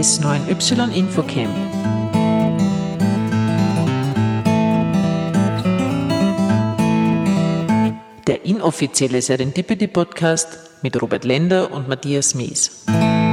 S9Y Infocamp. Der inoffizielle Serendipity Podcast mit Robert Lender und Matthias Mies.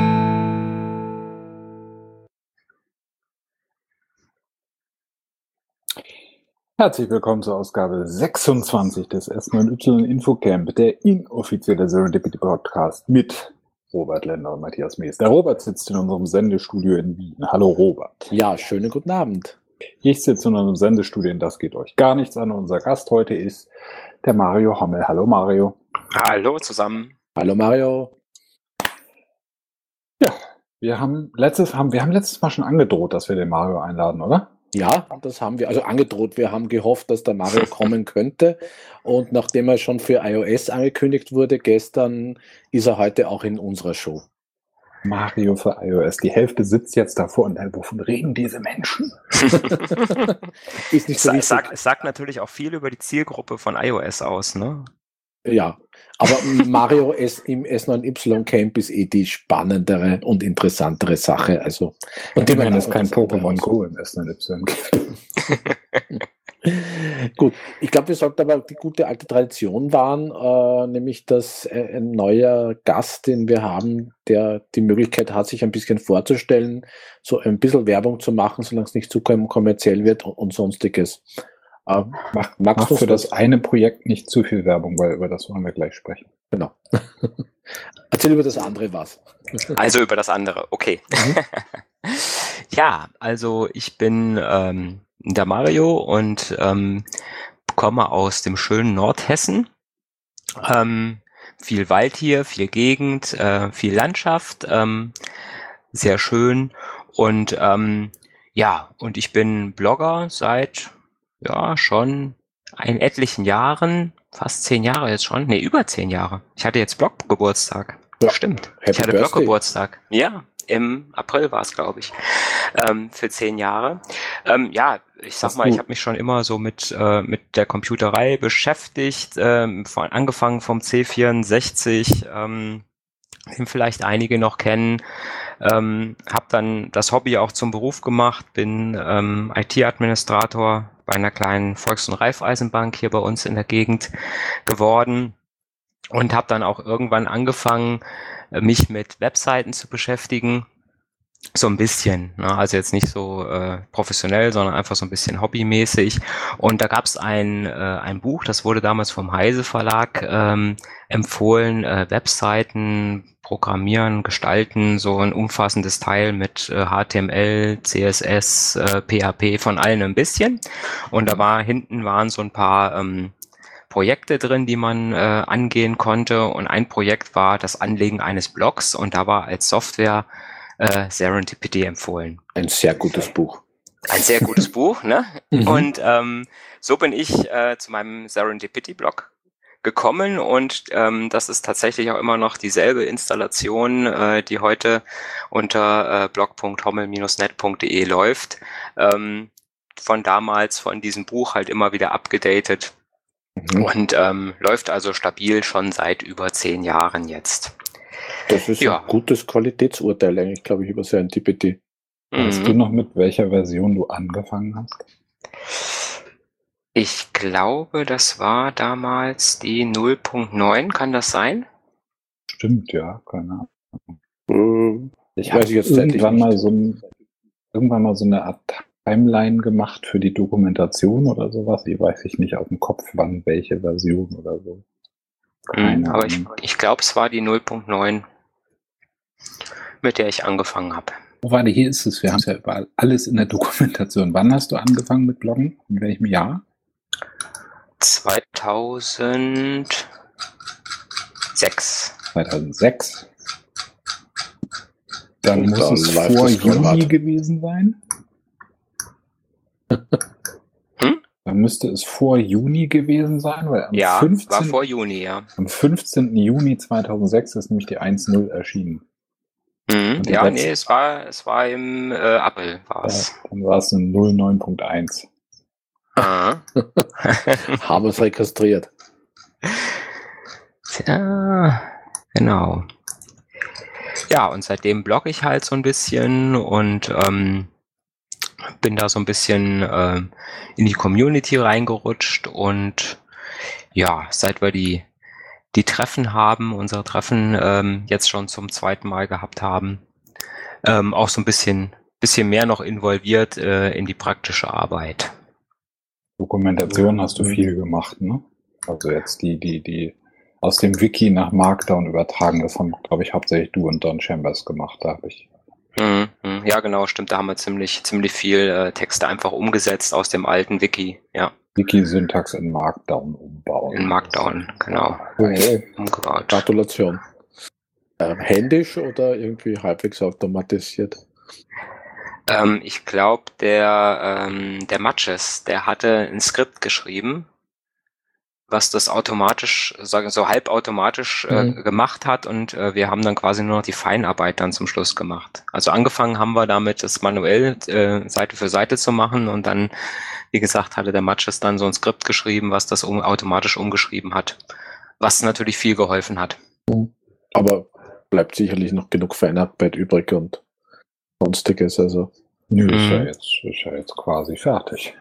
Herzlich willkommen zur Ausgabe 26 des S9Y Infocamp, der inoffizielle Serendipity Podcast mit Robert Lender und Matthias Mies. Der Robert sitzt in unserem Sendestudio in Wien. Hallo Robert. Ja, schönen guten Abend. Ich sitze in unserem Sendestudio, das geht euch gar nichts an. Unser Gast heute ist der Mario Hommel. Hallo Mario. Hallo zusammen. Hallo Mario. Ja, wir haben letztes Mal schon angedroht, dass wir den Mario einladen, oder? Ja, das haben wir, also angedroht. Wir haben gehofft, dass der Mario kommen könnte. Und nachdem er schon für iOS angekündigt wurde gestern, ist er heute auch in unserer Show. Mario für iOS. Die Hälfte sitzt jetzt davor und wovon reden diese Menschen? Ist nicht so es sagt natürlich auch viel über die Zielgruppe von iOS aus, ne? Ja, aber Mario im S9Y Camp ist die spannendere und interessantere Sache. Also, und immerhin ist kein Pokémon Go im S9Y Camp. Gut, ich glaube, wir sollten aber die gute alte Tradition wahren, nämlich dass ein neuer Gast, den wir haben, der die Möglichkeit hat, sich ein bisschen vorzustellen, so ein bisschen Werbung zu machen, solange es nicht zu kommerziell wird und sonstiges. Mach für das eine Projekt nicht zu viel Werbung, weil über das wollen wir gleich sprechen. Genau. Erzähl über das andere was. Also über das andere, okay. Ja, also ich bin der Mario und komme aus dem schönen Nordhessen. Viel Wald hier, viel Gegend, viel Landschaft, sehr schön. Und und ich bin Blogger seit schon etlichen Jahren, fast 10 Jahre jetzt schon, über 10 Jahre. Ich hatte jetzt Bloggeburtstag. Ja, stimmt. Happy Ich hatte Birthday. Bloggeburtstag. Ja, im April war es, glaube ich, für 10 Jahre. Ich sag mal, ich habe mich schon immer so mit der Computerei beschäftigt, angefangen vom C64, den vielleicht einige noch kennen. Habe dann das Hobby auch zum Beruf gemacht, bin IT-Administrator bei einer kleinen Volks- und Raiffeisenbank hier bei uns in der Gegend geworden und habe dann auch irgendwann angefangen, mich mit Webseiten zu beschäftigen. So ein bisschen, ne? Also jetzt nicht so professionell, sondern einfach so ein bisschen hobbymäßig. Und da gab es ein Buch, das wurde damals vom Heise Verlag empfohlen, Webseiten programmieren, gestalten, so ein umfassendes Teil mit HTML, CSS, PHP, von allen ein bisschen. Und hinten waren so ein paar Projekte drin, die man angehen konnte. Und ein Projekt war das Anlegen eines Blogs und da war als Software Serendipity empfohlen. Ein sehr gutes Buch. Ein sehr gutes Buch, ne? Mhm. Und so bin ich zu meinem Serendipity-Blog gekommen und das ist tatsächlich auch immer noch dieselbe Installation, die heute unter blog.hommel-net.de läuft. Von damals, von diesem Buch halt immer wieder abgedatet und läuft also stabil schon seit über 10 Jahren jetzt. Das ist ein gutes Qualitätsurteil eigentlich, glaube ich, über Serendipity. Weißt du noch, mit welcher Version du angefangen hast? Ich glaube, das war damals die 0.9, kann das sein? Stimmt, ja, keine Ahnung. Ich habe jetzt irgendwann mal so eine Art Timeline gemacht für die Dokumentation oder sowas. Ich weiß nicht auf dem Kopf, wann welche Version oder so. Aber ich glaube, es war die 0.9, mit der ich angefangen habe. Oh, warte, hier ist es. Wir haben es ja überall alles in der Dokumentation. Wann hast du angefangen mit Bloggen? In welchem Jahr? 2006. 2006? Dann muss es vor Juni gewesen sein. Dann müsste es vor Juni gewesen sein, weil war vor Juni, ja. Am 15. Juni 2006 ist nämlich die 1.0 erschienen. Es war im April, war es. Dann war es ein 09.1. Haben wir es registriert. Ja, genau. Ja, und seitdem blogge ich halt so ein bisschen und bin da so ein bisschen in die Community reingerutscht und ja, seit wir die Treffen haben, unsere Treffen jetzt schon zum 2. Mal gehabt haben, auch so ein bisschen mehr noch involviert in die praktische Arbeit. Dokumentation hast du viel gemacht, ne? Also jetzt die aus dem Wiki nach Markdown übertragen, das haben, glaube ich, hauptsächlich du und Don Chambers gemacht, da habe ich. Ja, genau, stimmt, da haben wir ziemlich viel Texte einfach umgesetzt aus dem alten Wiki, ja. Wiki-Syntax in Markdown umbauen. In Markdown, genau. Umgebaut. Gratulation. Händisch oder irgendwie halbwegs automatisiert? Ich glaube, der Matches, der hatte ein Skript geschrieben, was das automatisch, so halbautomatisch gemacht hat und wir haben dann quasi nur noch die Feinarbeit dann zum Schluss gemacht. Also angefangen haben wir damit, das manuell Seite für Seite zu machen und dann, wie gesagt, hatte der Matches dann so ein Skript geschrieben, was das automatisch umgeschrieben hat, was natürlich viel geholfen hat. Aber bleibt sicherlich noch genug Feinarbeit übrig und sonstiges, also. Nö, ist ja jetzt quasi fertig.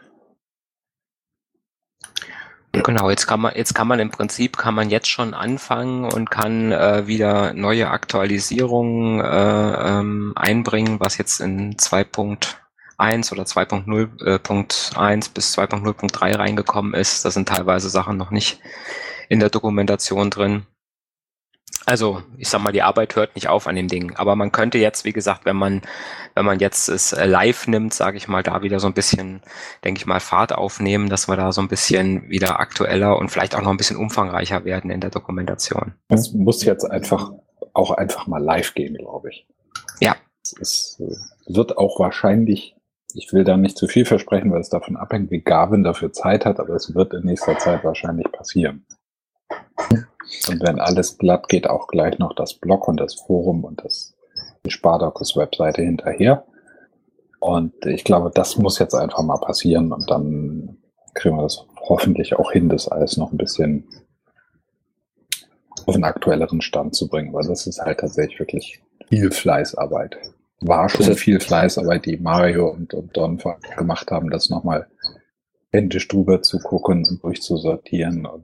Genau, jetzt kann man im Prinzip jetzt schon anfangen und kann wieder neue Aktualisierungen einbringen, was jetzt in 2.1 oder 2.0.1 bis 2.0.3 reingekommen ist. Da sind teilweise Sachen noch nicht in der Dokumentation drin. Also, ich sag mal, die Arbeit hört nicht auf an dem Ding. Aber man könnte jetzt, wie gesagt, wenn man jetzt es live nimmt, sage ich mal, da wieder so ein bisschen, denke ich mal, Fahrt aufnehmen, dass wir da so ein bisschen wieder aktueller und vielleicht auch noch ein bisschen umfangreicher werden in der Dokumentation. Es muss jetzt einfach mal live gehen, glaube ich. Ja. Es wird auch wahrscheinlich, ich will da nicht zu viel versprechen, weil es davon abhängt, wie Garvin dafür Zeit hat, aber es wird in nächster Zeit wahrscheinlich passieren. Und wenn alles glatt geht, auch gleich noch das Blog und das Forum und die Spartacus-Webseite hinterher. Und ich glaube, das muss jetzt einfach mal passieren und dann kriegen wir das hoffentlich auch hin, das alles noch ein bisschen auf einen aktuelleren Stand zu bringen, weil das ist halt tatsächlich wirklich viel Fleißarbeit. War schon viel Fleißarbeit, die Mario und Don gemacht haben, das nochmal händisch drüber zu gucken und durchzusortieren und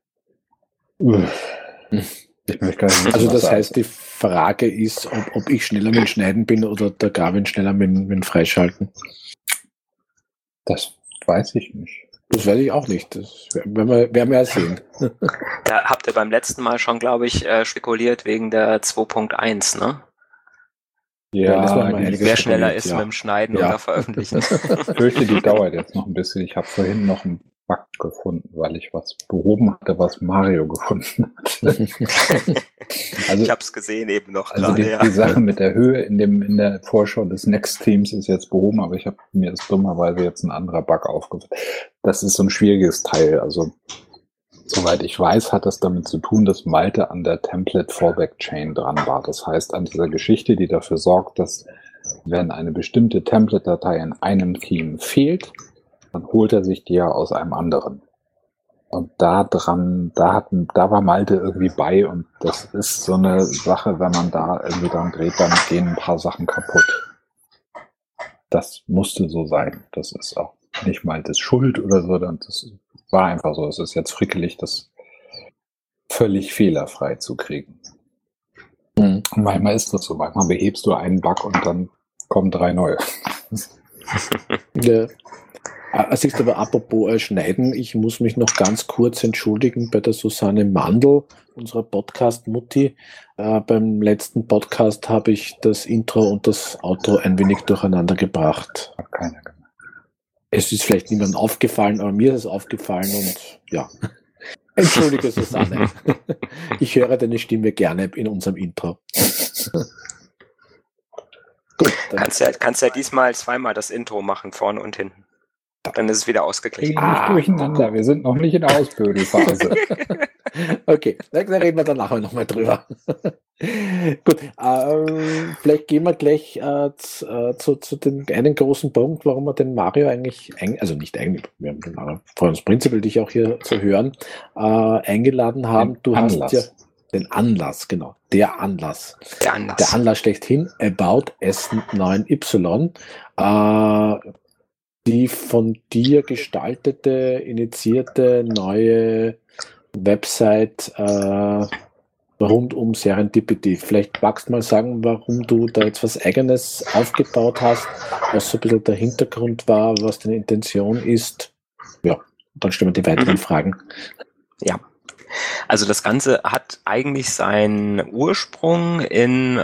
ich möchte gar nicht also das sagen. Heißt, die Frage ist, ob ich schneller mit dem Schneiden bin oder der Garvin schneller mit dem Freischalten. Das weiß ich nicht. Das weiß ich auch nicht. Das werden wir ja sehen. Da habt ihr beim letzten Mal schon, glaube ich, spekuliert wegen der 2.1, ne? Ja, wer schneller ist mit dem Schneiden oder Veröffentlichen. Ich fürchte, die dauert jetzt noch ein bisschen. Ich habe vorhin noch einen Bug gefunden, weil ich was behoben hatte, was Mario gefunden hat. Also, ich habe es gesehen eben noch. Also die Sache mit der Höhe in der Vorschau des Next-Themes ist jetzt behoben, aber mir ist dummerweise jetzt ein anderer Bug aufgefallen. Das ist so ein schwieriges Teil. Also soweit ich weiß, hat das damit zu tun, dass Malte an der Template Fallback Chain dran war. Das heißt, an dieser Geschichte, die dafür sorgt, dass wenn eine bestimmte Template-Datei in einem Theme fehlt, dann holt er sich die ja aus einem anderen. Und da war Malte irgendwie bei und das ist so eine Sache, wenn man da irgendwie dran dreht, dann gehen ein paar Sachen kaputt. Das musste so sein. Das ist auch nicht Maltes Schuld oder so, das war einfach so. Es ist jetzt frickelig, das völlig fehlerfrei zu kriegen. Und manchmal ist das so. Manchmal behebst du einen Bug und dann kommen 3 neue. Ja. Es ist aber apropos Schneiden, ich muss mich noch ganz kurz entschuldigen bei der Susanne Mandl, unserer Podcast-Mutti. Beim letzten Podcast habe ich das Intro und das Outro ein wenig durcheinander gebracht. Keiner gemacht. Es ist vielleicht niemandem aufgefallen, aber mir ist es aufgefallen und ja. Entschuldige, Susanne. Ich höre deine Stimme gerne in unserem Intro. Gut, kannst ja diesmal zweimal das Intro machen, vorne und hinten. Dann ist es wieder ausgeglichen. Nicht durcheinander, wir sind noch nicht in der Ausbödelphase. Okay, dann reden wir dann nachher nochmal drüber. Gut, vielleicht gehen wir gleich zu dem einen großen Punkt, warum wir den Mario also nicht eigentlich, wir haben den Mario freuen uns prinzipiell, dich auch hier zu hören, eingeladen haben. Du hast ja den Anlass, genau. Der Anlass. Der Anlass. Der Anlass schlechthin, About S9Y. Die von dir gestaltete, initiierte neue Website rund um Serendipity. Vielleicht magst du mal sagen, warum du da jetzt was Eigenes aufgebaut hast, was so ein bisschen der Hintergrund war, was deine Intention ist. Ja, dann stellen wir die weiteren Fragen. Ja. Also das Ganze hat eigentlich seinen Ursprung in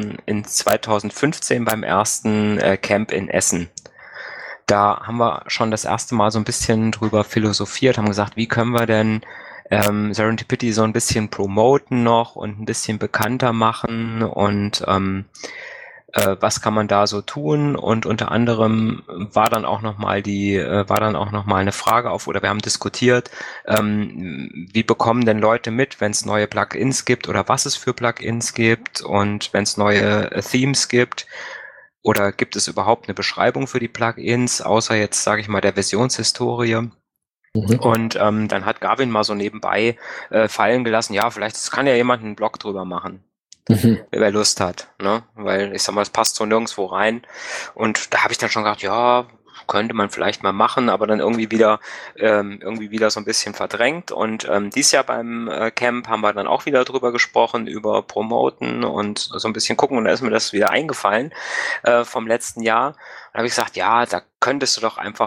2015 beim ersten Camp in Essen. Da haben wir schon das erste Mal so ein bisschen drüber philosophiert, haben gesagt, wie können wir denn Serendipity so ein bisschen promoten noch und ein bisschen bekannter machen und was kann man da so tun? Und unter anderem war dann auch noch mal eine Frage auf, oder wir haben diskutiert, wie bekommen denn Leute mit, wenn es neue Plugins gibt oder was es für Plugins gibt und wenn es neue Themes gibt. Oder gibt es überhaupt eine Beschreibung für die Plugins, außer jetzt, sage ich mal, der Versionshistorie? Und dann hat Gavin mal so nebenbei fallen gelassen, ja, vielleicht kann ja jemand einen Blog drüber machen, wer Lust hat, ne? Weil ich sag mal, es passt so nirgendwo rein. Und da habe ich dann schon gedacht, ja, könnte man vielleicht mal machen, aber dann irgendwie wieder so ein bisschen verdrängt. Und dies Jahr beim Camp haben wir dann auch wieder drüber gesprochen, über Promoten und so ein bisschen gucken. Und da ist mir das wieder eingefallen vom letzten Jahr. Da habe ich gesagt, ja, da könntest du doch einfach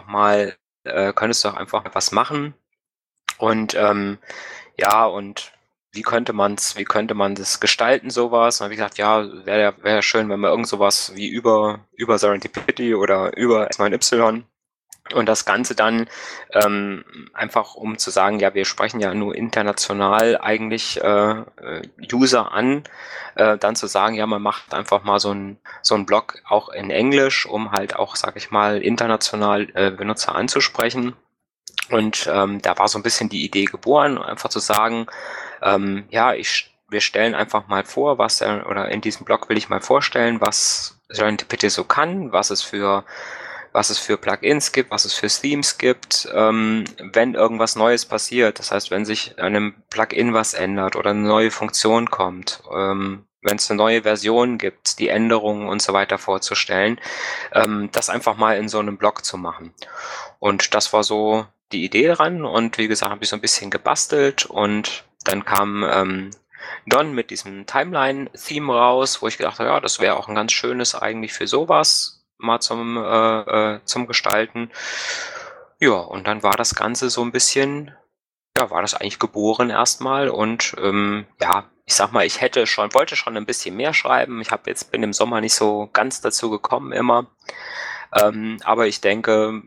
was machen. Und ja, und wie könnte man das gestalten, sowas? Und habe ich gesagt, ja, wäre schön, wenn wir irgend sowas wie über Serendipity oder über S9Y und das Ganze dann einfach, um zu sagen, ja, wir sprechen ja nur international eigentlich User an, dann zu sagen, ja, man macht einfach mal so ein Blog auch in Englisch, um halt auch, sag ich mal, international Benutzer anzusprechen. Und da war so ein bisschen die Idee geboren, einfach zu sagen, ja, wir stellen einfach mal vor, oder in diesem Blog will ich mal vorstellen, was Serendipity so kann, was es für Plugins gibt, was es für Themes gibt, wenn irgendwas Neues passiert. Das heißt, wenn sich an einem Plugin was ändert oder eine neue Funktion kommt, wenn es eine neue Version gibt, die Änderungen und so weiter vorzustellen, das einfach mal in so einem Blog zu machen. Und das war so die Idee dran. Und wie gesagt, habe ich so ein bisschen gebastelt und dann kam Don mit diesem Timeline-Theme raus, wo ich gedacht habe, ja, das wäre auch ein ganz schönes eigentlich für sowas mal zum Gestalten. Ja, und dann war das Ganze so ein bisschen, ja, war das eigentlich geboren erstmal und ja, ich sag mal, wollte schon ein bisschen mehr schreiben. Bin im Sommer nicht so ganz dazu gekommen immer. Aber ich denke,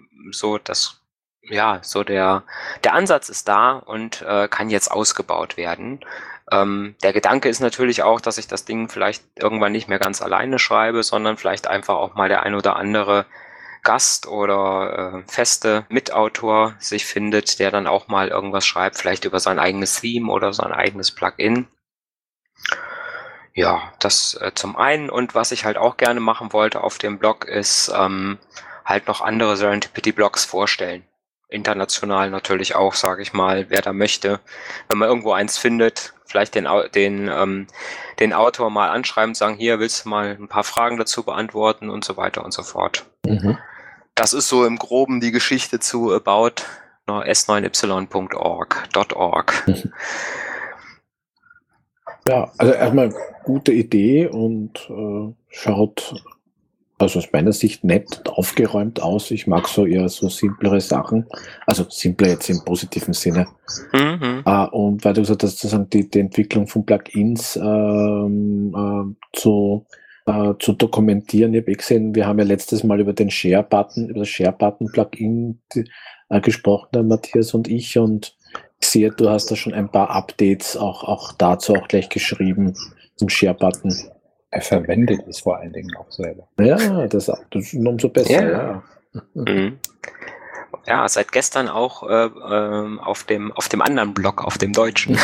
der Ansatz ist da und kann jetzt ausgebaut werden. Der Gedanke ist natürlich auch, dass ich das Ding vielleicht irgendwann nicht mehr ganz alleine schreibe, sondern vielleicht einfach auch mal der ein oder andere Gast oder feste Mitautor sich findet, der dann auch mal irgendwas schreibt, vielleicht über sein eigenes Theme oder sein eigenes Plugin. Ja, das zum einen. Und was ich halt auch gerne machen wollte auf dem Blog ist halt noch andere Serendipity-Blogs vorstellen. International natürlich auch, sage ich mal, wer da möchte. Wenn man irgendwo eins findet, vielleicht den Autor mal anschreiben, sagen, hier, willst du mal ein paar Fragen dazu beantworten und so weiter und so fort. Das ist so im Groben die Geschichte zu about s9y.org. Ja, also erstmal gute Idee und schaut also aus meiner Sicht nett und aufgeräumt aus. Ich mag so eher so simplere Sachen, also simpler jetzt im positiven Sinne. Und weil du gesagt hast, sozusagen die Entwicklung von Plugins zu dokumentieren. Ich habe gesehen, wir haben ja letztes Mal über das Share-Button-Plugin gesprochen, der Matthias und ich, und ich sehe, du hast da schon ein paar Updates auch dazu auch gleich geschrieben zum Share-Button. Er verwendet es vor allen Dingen auch selber. Ja, das ist umso besser. Ja. Ja, seit gestern auch auf dem anderen Blog, auf dem deutschen.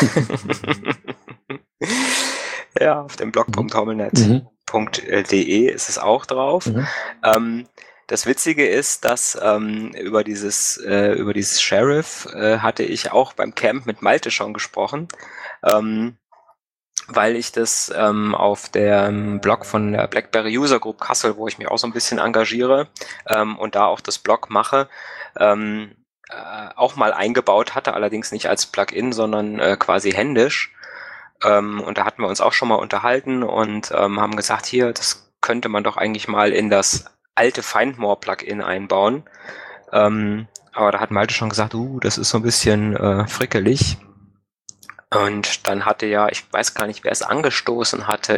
Ja, auf dem blog.hommelnet.de ist es auch drauf. Das Witzige ist, dass über dieses Sheriff hatte ich auch beim Camp mit Malte schon gesprochen. weil ich das auf dem Blog von der BlackBerry User Group Kassel, wo ich mich auch so ein bisschen engagiere und da auch das Blog mache, auch mal eingebaut hatte, allerdings nicht als Plugin, sondern quasi händisch. Und da hatten wir uns auch schon mal unterhalten und haben gesagt, hier, das könnte man doch eigentlich mal in das alte Find More Plugin einbauen. Aber da hat Malte schon gesagt, das ist so ein bisschen frickelig. Und dann hatte ich weiß gar nicht, wer es angestoßen hatte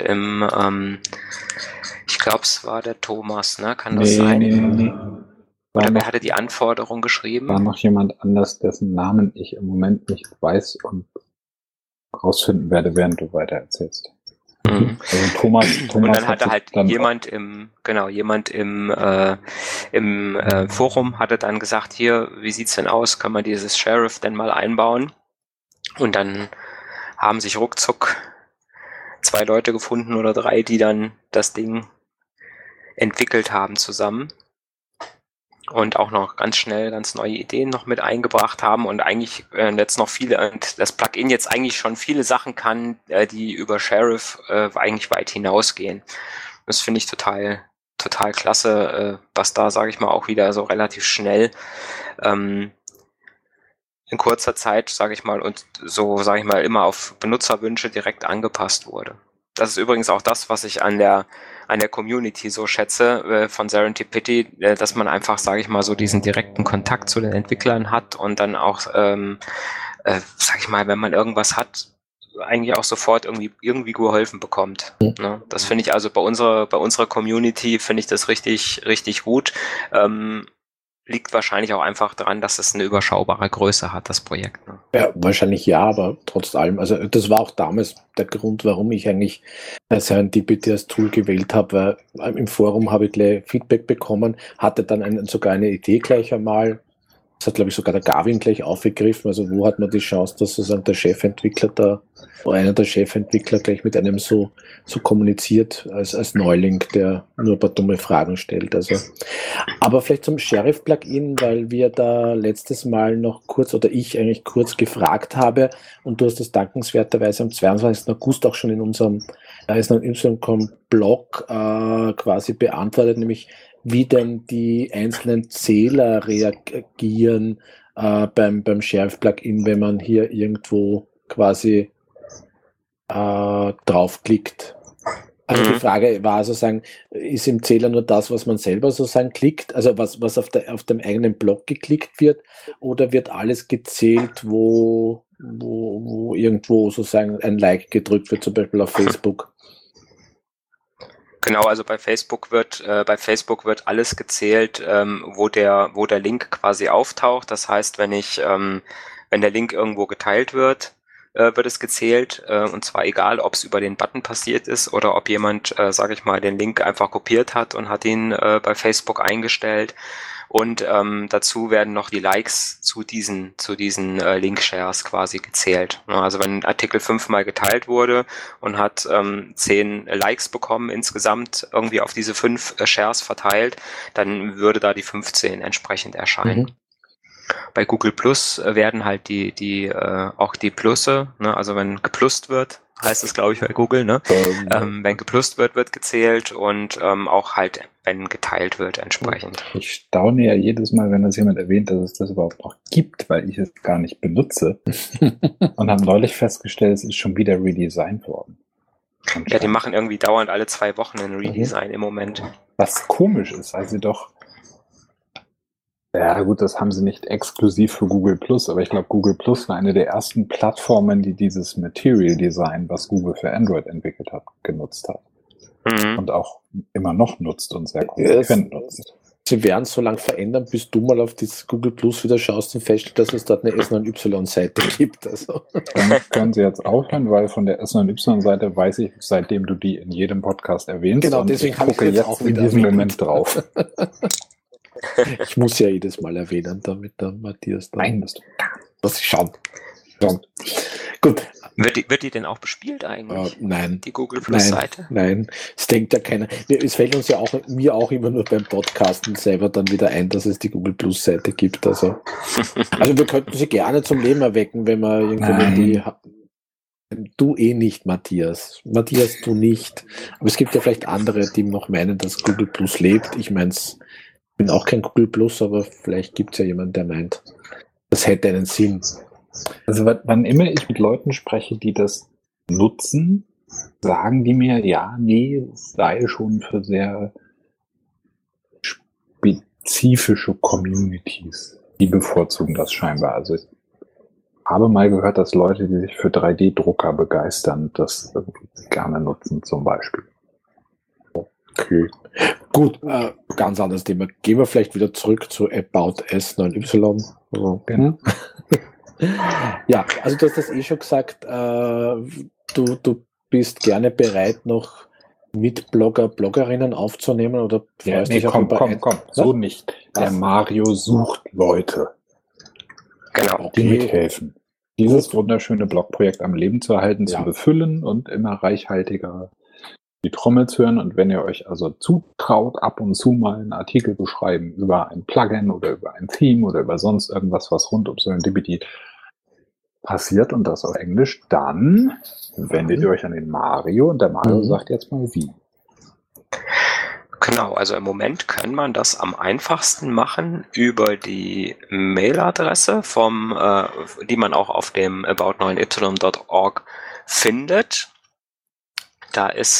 ich glaube, es war der Thomas, ne? Kann das sein? Nee. Oder wer hatte die Anforderung geschrieben? War noch jemand anders, dessen Namen ich im Moment nicht weiß und rausfinden werde, während du weiter erzählst. Mhm. Also Thomas und dann hatte halt dann jemand im Forum hatte dann gesagt, hier, wie sieht's denn aus? Kann man dieses Sheriff denn mal einbauen? Und dann haben sich ruckzuck 2 Leute gefunden oder 3, die dann das Ding entwickelt haben zusammen und auch noch ganz schnell ganz neue Ideen noch mit eingebracht haben und eigentlich jetzt noch das Plugin jetzt eigentlich schon viele Sachen kann, die über Sheriff eigentlich weit hinausgehen. Das finde ich total klasse, was da, sage ich mal, auch wieder so relativ schnell in kurzer Zeit, sage ich mal, und so, sage ich mal, immer auf Benutzerwünsche direkt angepasst wurde. Das ist übrigens auch das, was ich an der Community so schätze von Serendipity, dass man einfach, sage ich mal, so diesen direkten Kontakt zu den Entwicklern hat und dann auch, sage ich mal, wenn man irgendwas hat, eigentlich auch sofort irgendwie geholfen bekommt. Ne? Das finde ich also bei unserer Community finde ich das richtig, richtig gut. Liegt wahrscheinlich auch einfach daran, dass es eine überschaubare Größe hat, das Projekt. Ne? Ja, wahrscheinlich ja, aber trotz allem, also das war auch damals der Grund, warum ich eigentlich Serendipity als Tool gewählt habe, weil im Forum habe ich gleich Feedback bekommen, hatte dann sogar eine Idee gleich einmal. Das hat, glaube ich, sogar der Gavin gleich aufgegriffen. Also wo hat man die Chance, dass sozusagen der Chefentwickler oder einer der Chefentwickler gleich mit einem so kommuniziert als Neuling, der nur ein paar dumme Fragen stellt. Also, aber vielleicht zum Sheriff-Plugin, weil wir da letztes Mal noch kurz oder ich eigentlich kurz gefragt habe und du hast das dankenswerterweise am 22. August auch schon in unserem SNY.com-Blog quasi beantwortet, nämlich wie denn die einzelnen Zähler reagieren beim Sheriff-Plugin, wenn man hier irgendwo quasi draufklickt. Also die Frage war sozusagen, ist im Zähler nur das, was man selber sozusagen klickt, also was auf dem eigenen Blog geklickt wird, oder wird alles gezählt, wo irgendwo sozusagen ein Like gedrückt wird, zum Beispiel auf Facebook? Genau, also bei Facebook wird alles gezählt, wo der Link quasi auftaucht. Das heißt, wenn der Link irgendwo geteilt wird, wird es gezählt, und zwar egal, ob es über den Button passiert ist oder ob jemand, sage ich mal, den Link einfach kopiert hat und hat ihn bei Facebook eingestellt. Und dazu werden noch die Likes zu diesen Link-Shares quasi gezählt. Also wenn ein Artikel 5-mal geteilt wurde und hat 10 Likes bekommen insgesamt irgendwie auf diese 5 Shares verteilt, dann würde da die 15 entsprechend erscheinen. Mhm. Bei Google Plus werden halt auch die Plusse, ne? Also wenn geplust wird, heißt es, glaube ich, bei Google, ne? Wenn geplust wird gezählt und auch halt, wenn geteilt wird, entsprechend. Ich staune ja jedes Mal, wenn das jemand erwähnt, dass es das überhaupt noch gibt, weil ich es gar nicht benutze. Und haben neulich festgestellt, es ist schon wieder redesigned worden. Ja, die machen irgendwie dauernd alle 2 Wochen ein Redesign im Moment. Was komisch ist, weil sie doch... Ja gut, das haben sie nicht exklusiv für Google Plus, aber ich glaube, Google Plus war eine der ersten Plattformen, die dieses Material Design, was Google für Android entwickelt hat, genutzt hat. Und auch immer noch nutzt und sehr konsequent nutzt. Sie werden es so lange verändern, bis du mal auf das Google Plus wieder schaust und feststellst, dass es dort eine S9Y-Seite gibt. Also. Dann können Sie jetzt aufhören, weil von der S9Y-Seite weiß ich, seitdem du die in jedem Podcast erwähnst. Genau, deswegen habe ich jetzt auch in diesem Moment drauf. Ich muss ja jedes Mal erwähnen, damit der Matthias dann... Nein, was schauen. Gut. Wird die denn auch bespielt eigentlich? Nein. Die Google Plus Seite? Nein, es denkt ja keiner. Es fällt uns ja auch, mir auch immer nur beim Podcasten selber dann wieder ein, dass es die Google Plus Seite gibt. Also wir könnten sie gerne zum Leben erwecken, wenn wir irgendwo die... Du eh nicht, Matthias. Matthias, du nicht. Aber es gibt ja vielleicht andere, die noch meinen, dass Google Plus lebt. Ich meine, ich bin auch kein Google Plus, aber vielleicht gibt es ja jemanden, der meint, das hätte einen Sinn. Also wann immer ich mit Leuten spreche, die das nutzen, sagen die mir, ja, nee, es sei schon für sehr spezifische Communities. Die bevorzugen das scheinbar. Also ich habe mal gehört, dass Leute, die sich für 3D-Drucker begeistern, das gerne nutzen zum Beispiel. Okay. Gut, ganz anderes Thema. Gehen wir vielleicht wieder zurück zu About S9Y. Also, Genau. Ja, also du hast das eh schon gesagt, du bist gerne bereit, noch Mitblogger, Bloggerinnen aufzunehmen oder Ja, freust nee, dich auch komm, über so nicht. Der Was? Mario sucht Leute, Genau. die Okay. mithelfen, dieses wunderschöne Blogprojekt am Leben zu erhalten, Ja. zu befüllen und immer reichhaltiger die Trommel zu hören. Und wenn ihr euch also zutraut, ab und zu mal einen Artikel zu schreiben über ein Plugin oder über ein Theme oder über sonst irgendwas, was rund um Serendipity passiert und das auf Englisch, dann wendet ihr euch an den Mario und der Mario sagt jetzt mal wie. Genau, also im Moment kann man das am einfachsten machen über die Mailadresse die man auch auf dem about9y.org findet. Da ist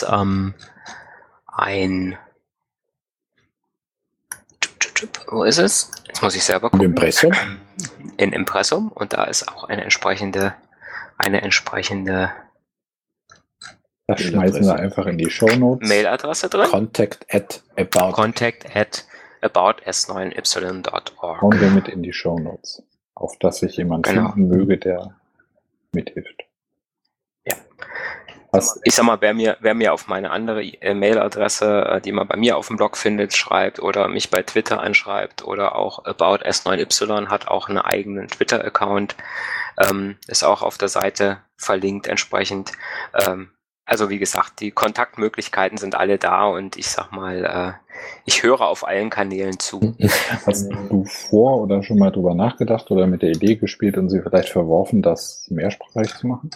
wo ist es? Jetzt muss ich selber gucken. Impressum? In Impressum, und da ist auch eine entsprechende Das schmeißen wir einfach in die Shownotes. Mailadresse drin. Contact at about.s9y.org. Hauen wir mit in die Shownotes, auf dass sich jemand finden möge, der mithilft. Ja. Was? Ich sag mal, wer mir auf meine andere Mailadresse, die man bei mir auf dem Blog findet, schreibt oder mich bei Twitter anschreibt oder auch About S9Y hat auch einen eigenen Twitter-Account, ist auch auf der Seite verlinkt entsprechend. Also wie gesagt, die Kontaktmöglichkeiten sind alle da und ich sag mal, ich höre auf allen Kanälen zu. Hast du vor oder schon mal drüber nachgedacht oder mit der Idee gespielt und sie vielleicht verworfen, das mehrsprachig zu machen?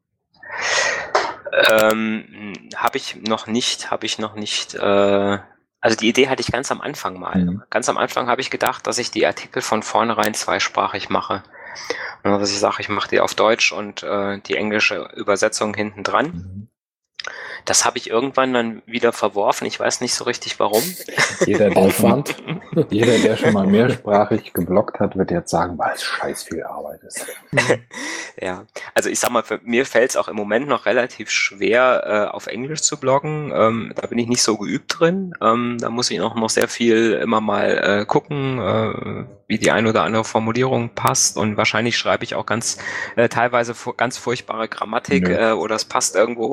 Habe ich noch nicht. Also die Idee hatte ich ganz am Anfang mal. Mhm. Ganz am Anfang habe ich gedacht, dass ich die Artikel von vornherein zweisprachig mache. Dass ich sage, ich mache die auf Deutsch und die englische Übersetzung hinten dran. Mhm. Das habe ich irgendwann dann wieder verworfen. Ich weiß nicht so richtig warum. Jeder, der schon mal mehrsprachig gebloggt hat, wird jetzt sagen, weil es scheiß viel Arbeit ist. Ja, also ich sag mal, für mir fällt es auch im Moment noch relativ schwer, auf Englisch zu bloggen. Da bin ich nicht so geübt drin. Da muss ich noch sehr viel immer mal gucken, wie die eine oder andere Formulierung passt. Und wahrscheinlich schreibe ich auch teilweise ganz furchtbare Grammatik oder es passt irgendwo.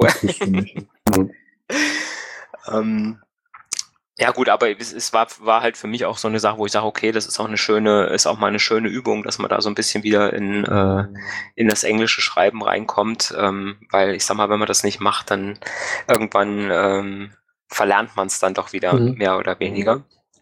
Ja gut, aber es war halt für mich auch so eine Sache, wo ich sage, okay, das ist auch mal eine schöne Übung, dass man da so ein bisschen wieder in das englische Schreiben reinkommt, weil ich sag mal, wenn man das nicht macht, dann irgendwann verlernt man es dann doch wieder mehr oder weniger.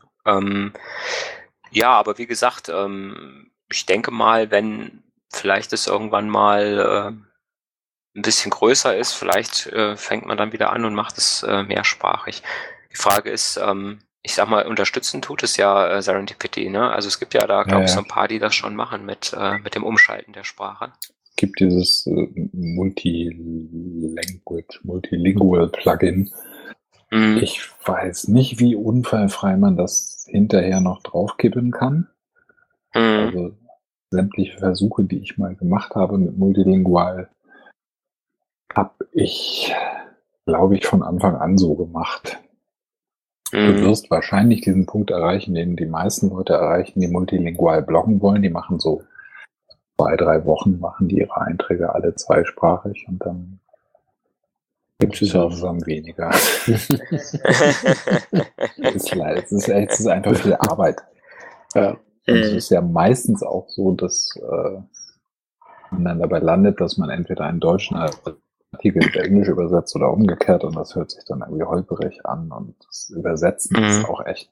Ja, aber wie gesagt, ich denke mal, wenn vielleicht es irgendwann mal ein bisschen größer ist, vielleicht fängt man dann wieder an und macht es mehrsprachig. Die Frage ist, ich sag mal, unterstützen tut es ja Serendipity, ne? Also es gibt ja da, glaube ich, so ein paar, die das schon machen mit dem Umschalten der Sprache. Es gibt dieses Multilingual Plugin. Mhm. Ich weiß nicht, wie unfallfrei man das hinterher noch draufkippen kann. Also sämtliche Versuche, die ich mal gemacht habe mit Multilingual, habe ich, glaube ich, von Anfang an so gemacht. Du wirst wahrscheinlich diesen Punkt erreichen, den die meisten Leute erreichen, die multilingual bloggen wollen. Die machen so 2-3 Wochen, machen die ihre Einträge alle zweisprachig und dann gibt es langsam weniger. Es ist einfach viel Arbeit. Ja. Und es ist ja meistens auch so, dass man dann dabei landet, dass man entweder einen deutschen Artikel in Englisch übersetzt oder umgekehrt und das hört sich dann irgendwie holperig an und das Übersetzen ist auch echt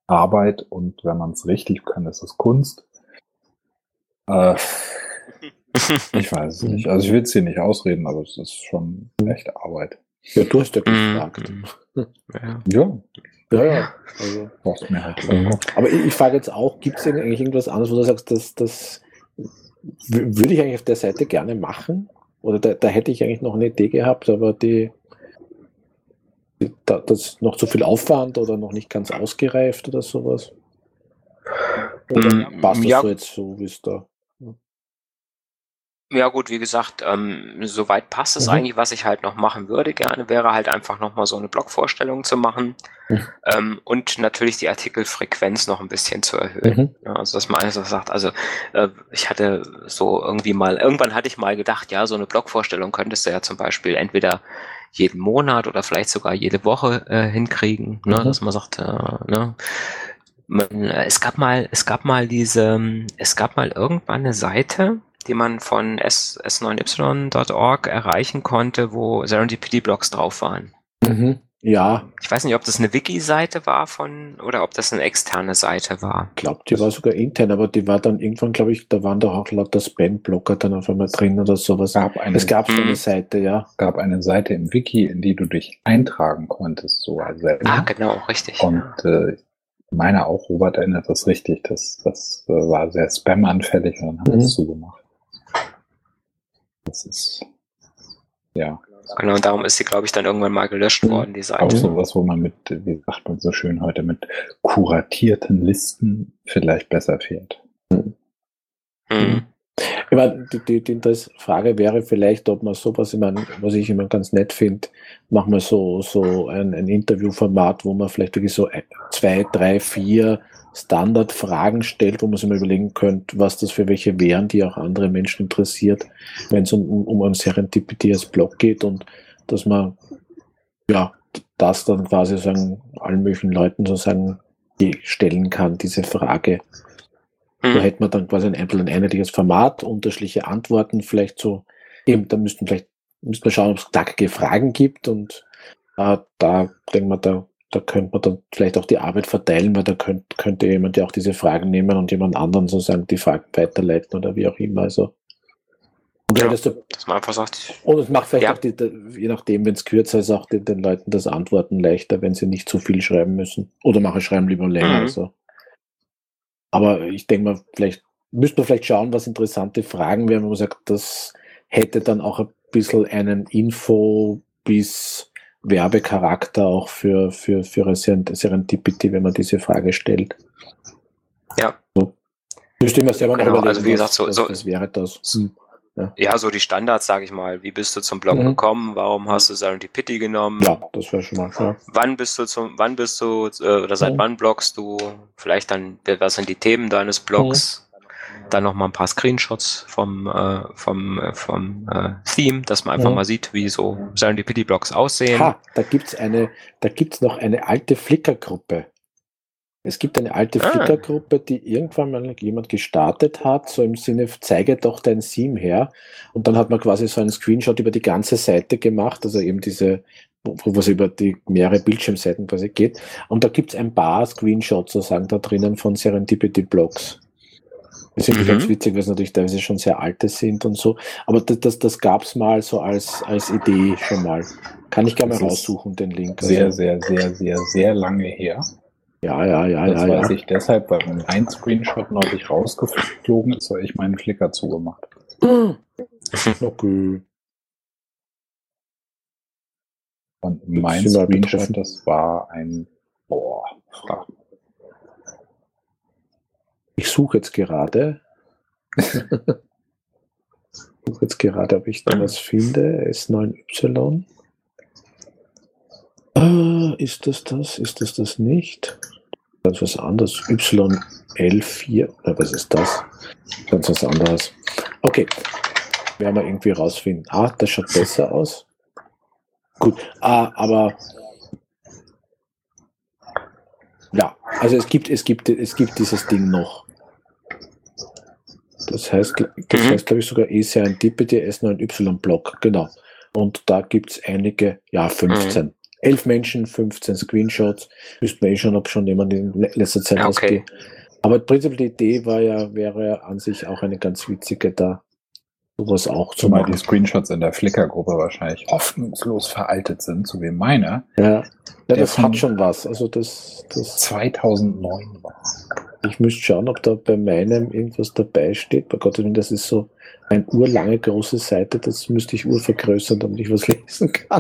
Arbeit und wenn man es richtig kann, ist es Kunst. Ich weiß es nicht. Also ich will es dir nicht ausreden, aber es ist schon echt Arbeit. Ja, du hast ja gefragt. Ja. Ja. Also. Brauchst mir halt Aber ich frage jetzt auch, gibt es eigentlich irgendwas anderes, wo du sagst, das würde ich eigentlich auf der Seite gerne machen? Oder da hätte ich eigentlich noch eine Idee gehabt, aber das ist noch zu viel Aufwand oder noch nicht ganz ausgereift oder sowas? Oder passt das so jetzt so, wie es da? Ja gut, wie gesagt, soweit passt es eigentlich. Was ich halt noch machen würde gerne, wäre halt einfach nochmal so eine Blogvorstellung zu machen und natürlich die Artikelfrequenz noch ein bisschen zu erhöhen. Ja, also dass man einfach sagt, also ich hatte so irgendwann hatte ich mal gedacht, ja, so eine Blogvorstellung könntest du ja zum Beispiel entweder jeden Monat oder vielleicht sogar jede Woche hinkriegen, ne, dass man sagt, ne, es gab mal irgendwann eine Seite, die man von s9y.org erreichen konnte, wo Serendipity-Blogs drauf waren. Ja. Ich weiß nicht, ob das eine Wiki-Seite war oder ob das eine externe Seite war. Ich glaube, die war sogar intern, aber die war dann irgendwann, glaube ich, da waren doch auch lauter Spam-Blocker dann auf einmal drin oder sowas. Es gab so eine Seite, ja. Es gab eine Seite im Wiki, in die du dich eintragen konntest, so selber. Ah, genau, richtig. Und ich meine auch, Robert erinnert das richtig, das war sehr spam-anfällig und dann haben wir es zugemacht. Das ist, ja. Genau, und darum ist sie, glaube ich, dann irgendwann mal gelöscht worden, die Seite. Auch sowas, wo man wie sagt man so schön heute, mit kuratierten Listen vielleicht besser fährt. Ich meine, die Frage wäre vielleicht, ob man sowas, was ich immer ganz nett finde, machen wir so ein Interviewformat, wo man vielleicht wirklich so 2, 3, 4 Standardfragen stellt, wo man sich mal überlegen könnte, was das für welche wären, die auch andere Menschen interessiert, wenn es um ein Serendipity als Blog geht, und dass man ja das dann quasi sagen, allen möglichen Leuten sozusagen stellen kann, diese Frage. Da hätte man dann quasi ein einheitliches Format, unterschiedliche Antworten, vielleicht so, eben, da müsste man schauen, ob es knackige Fragen gibt, und da denkt man, da könnte man dann vielleicht auch die Arbeit verteilen, weil da könnte jemand ja auch diese Fragen nehmen und jemand anderen sozusagen die Fragen weiterleiten oder wie auch immer. Also, und ja, dass man einfach sagt. Und es macht vielleicht auch, je nachdem, wenn es kürzer ist, auch den Leuten das Antworten leichter, wenn sie nicht zu viel schreiben müssen. Oder schreiben lieber länger. Also. Aber ich denke mal, müsste man vielleicht schauen, was interessante Fragen wären, wo man sagt, das hätte dann auch ein bisschen einen Info- bis Werbecharakter auch für Serendipity, wenn man diese Frage stellt. Ja. So. Müsste man selber noch überlegen, also wie gesagt, was wäre das? Ja, so die Standards, sage ich mal. Wie bist du zum Blog gekommen? Warum hast du Serendipity genommen? Ja, das wäre schon mal klar. Seit wann bloggst du? Vielleicht dann, was sind die Themen deines Blogs? Dann noch mal ein paar Screenshots vom Theme, dass man einfach mal sieht, wie so Serendipity-Blogs aussehen. Da gibt's noch eine alte Flickr-Gruppe. Es gibt eine alte Flickr-Gruppe, die irgendwann mal jemand gestartet hat, so im Sinne, zeige doch dein Theme her. Und dann hat man quasi so einen Screenshot über die ganze Seite gemacht, also eben diese, wo es über die mehrere Bildschirmseiten quasi geht. Und da gibt's ein paar Screenshots sozusagen da drinnen von Serendipity-Blogs. Das ist ganz witzig, weil es natürlich teilweise schon sehr alte sind und so. Aber das gab's mal so als Idee schon mal. Kann ich gerne mal raussuchen, den Link. Sehr, sehr, sehr, sehr, sehr lange her. Ja. Das weiß ich deshalb, weil ein Screenshot neulich rausgeflogen ist, weil ich meinen Flickr zugemacht habe. Okay. Und mein Screenshot, das war ein Frage. Ich suche jetzt gerade. Ob ich da was finde. S9Y. Ist das das? Ist das nicht? Ganz was anderes. YL4. Was ist das? Ganz was anderes. Okay. Werden wir irgendwie rausfinden. Das schaut besser aus. Gut. Aber ja, also es gibt dieses Ding noch. Das heißt, glaube ich, sogar Serendipity S9Y-Blog, genau. Und da gibt es einige, 15. 11 Menschen, 15 Screenshots. Wüssten wir schon, ob schon jemand in letzter Zeit Aber prinzipiell die Idee wäre an sich auch eine ganz witzige da. sowas auch zu Zumal die machen. Screenshots in der Flickr-Gruppe wahrscheinlich hoffnungslos veraltet sind, so wie meine, Ja, Der das von- hat schon was. Also das 2009 war. ich müsste schauen, ob da bei meinem irgendwas dabei steht. Bei Gott, das ist so eine urlange große Seite, das müsste ich vergrößern, damit ich was lesen kann.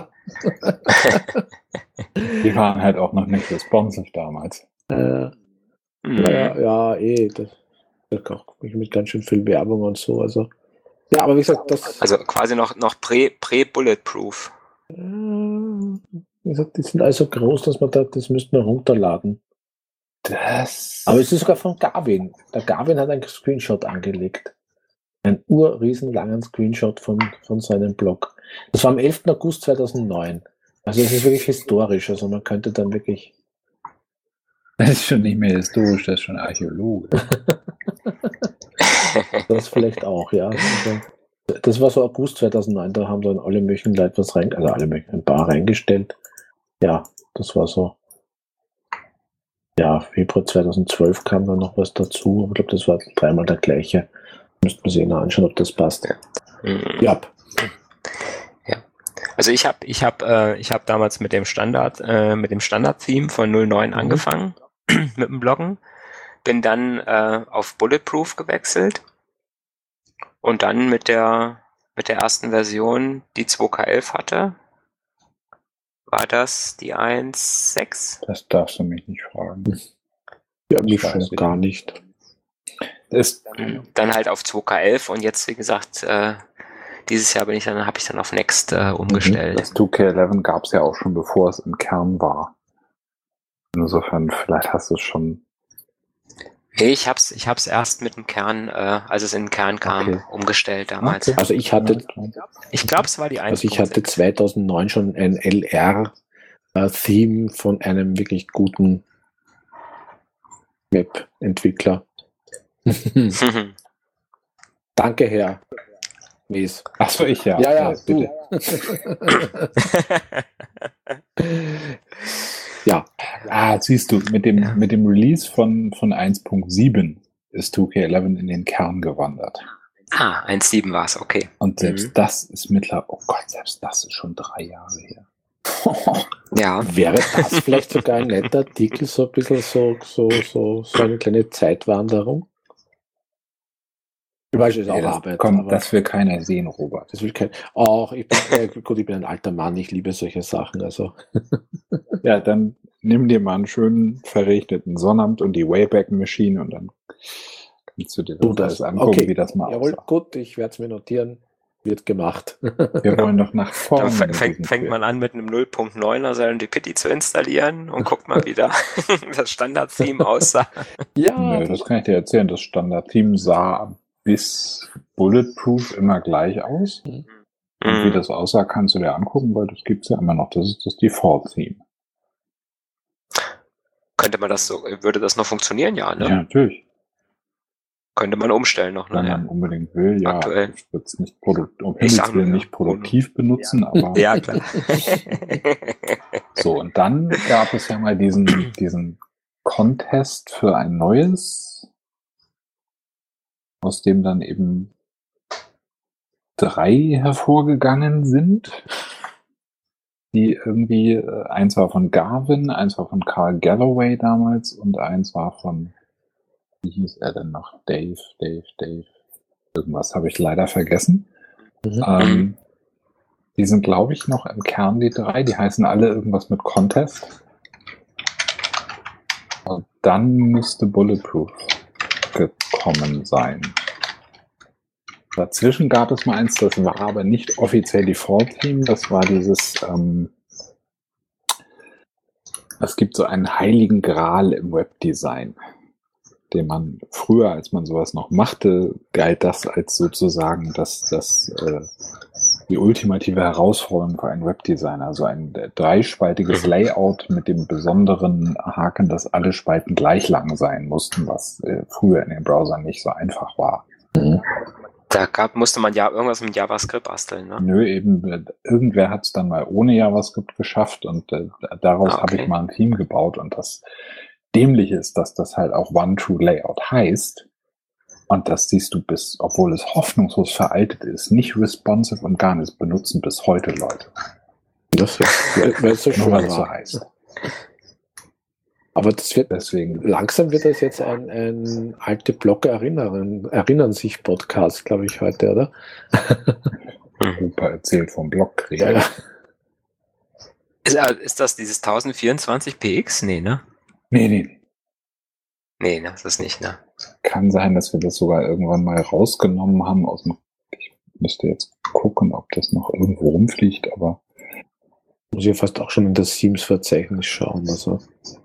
Die waren halt auch noch nicht responsive damals. Ja, da gucke ich mit ganz schön viel Werbung und so. Also, ja, aber wie gesagt, Also quasi noch pre-Bulletproof. wie gesagt, die sind also groß, dass man das müsste man runterladen. Aber es ist sogar von Garvin. Der Garvin hat einen Screenshot angelegt. Einen urriesenlangen Screenshot von seinem Blog. Das war am 11. August 2009. Also es ist wirklich historisch. Also man könnte dann wirklich... Das ist schon nicht mehr historisch, das ist schon Archäologe. Das vielleicht auch, ja. Also, das war so August 2009, da haben dann alle möglichen Leute was ein paar reingestellt. Ja, das war so. Ja, Februar 2012 kam dann noch was dazu. Aber ich glaube, das war dreimal der gleiche. Müsste man sich noch anschauen, ob das passt. Ja. Also ich hab damals mit dem Standard-Theme von 09 angefangen, mit dem Bloggen, bin dann auf Bulletproof gewechselt und dann mit der ersten Version, die 2K11 hatte, war das die 1.6? Das darfst du mich nicht fragen. Ja, mich weiß schon ich gar nicht. Dann halt auf 2K11 und jetzt, wie gesagt, dieses Jahr habe ich dann auf Next umgestellt. Das 2K11 gab es ja auch schon, bevor es im Kern war. Insofern, vielleicht hast du es schon... Nee, ich hab's erst mit dem Kern, als es in den Kern kam, umgestellt damals. Okay. Also ich hatte Ich glaube, es war die 1.6. Also ich hatte 2009 schon ein LR-Theme von einem wirklich guten Web-Entwickler. Danke, Herr Mies. Achso, ich ja. Ja, bitte. Ja. Siehst du, mit dem Release von 1.7 ist 2K11 in den Kern gewandert. 1.7 war es, okay. Und selbst das ist selbst das ist schon 3 Jahre her. Ja. Wäre das vielleicht sogar ein netter Artikel, so ein bisschen so eine kleine Zeitwanderung? Ich weiß, es ist auch Arbeit. Aber Das will keiner sehen, Robert. das will kein. Ich bin ein alter Mann, ich liebe solche Sachen. Also. Ja, dann nimm dir mal einen schönen verregneten Sonnabend und die Wayback Machine und dann kannst du dir das angucken, wie das mal Jawohl, aussah. gut, ich werde es mir notieren. Wird gemacht. Wir wollen doch nach vorne. Dann fängt man an, mit einem 0.9er Serendipity zu installieren und guckt mal, wie da das Standard-Theme aussah. Ja, Nö, das kann ich dir erzählen. Das Standard-Theme sah bis Bulletproof immer gleich aus. Und wie das aussah, kannst du dir angucken, weil das gibt es ja immer noch. Das ist das Default-Theme. Würde das noch funktionieren? Ja, ne? Ja, natürlich. Könnte man umstellen noch, Wenn ne? man unbedingt will, ja. Aktuell. Ich würde es nicht, nicht nur, produktiv benutzen, aber Ja, klar. so. Und dann gab es ja mal diesen Contest für ein neues, aus dem dann eben 3 hervorgegangen sind, die irgendwie, eins war von Garvin, eins war von Carl Galloway damals und eins war von, wie hieß er denn noch? Dave. Irgendwas habe ich leider vergessen. Die sind, glaube ich, noch im Kern, die 3. Die heißen alle irgendwas mit Contest. Und dann müsste Bulletproof gekommen sein. Dazwischen gab es mal eins, das war aber nicht offiziell Default-Theme. Das war dieses, es gibt so einen heiligen Gral im Webdesign, den man früher, als man sowas noch machte, galt das als sozusagen die ultimative Herausforderung für einen Webdesigner. Also ein 3-spaltiges Layout mit dem besonderen Haken, dass alle Spalten gleich lang sein mussten, was früher in den Browsern nicht so einfach war. Da musste man ja irgendwas mit JavaScript basteln, ne? Nö, eben, irgendwer hat es dann mal ohne JavaScript geschafft und daraus habe ich mal ein Theme gebaut und das Dämliche ist, dass das halt auch One-True-Layout heißt. Und das siehst du obwohl es hoffnungslos veraltet ist, nicht responsive und gar nicht benutzen bis heute Leute. Das weil so schön Weil es so war. heißt. Aber das wird Deswegen langsam wird das jetzt ein alte Blogger erinnern sich Podcast, glaube ich, heute, oder? Opa erzählt vom Blogkrieg. Ja. Ist das dieses 1024px? Nee, ne? Nee. Nee, das ist nicht, ne? Kann sein, dass wir das sogar irgendwann mal rausgenommen haben aus dem. Ich müsste jetzt gucken, ob das noch irgendwo rumfliegt, aber. Muss ich fast auch schon in das Themes-Verzeichnis schauen. Also.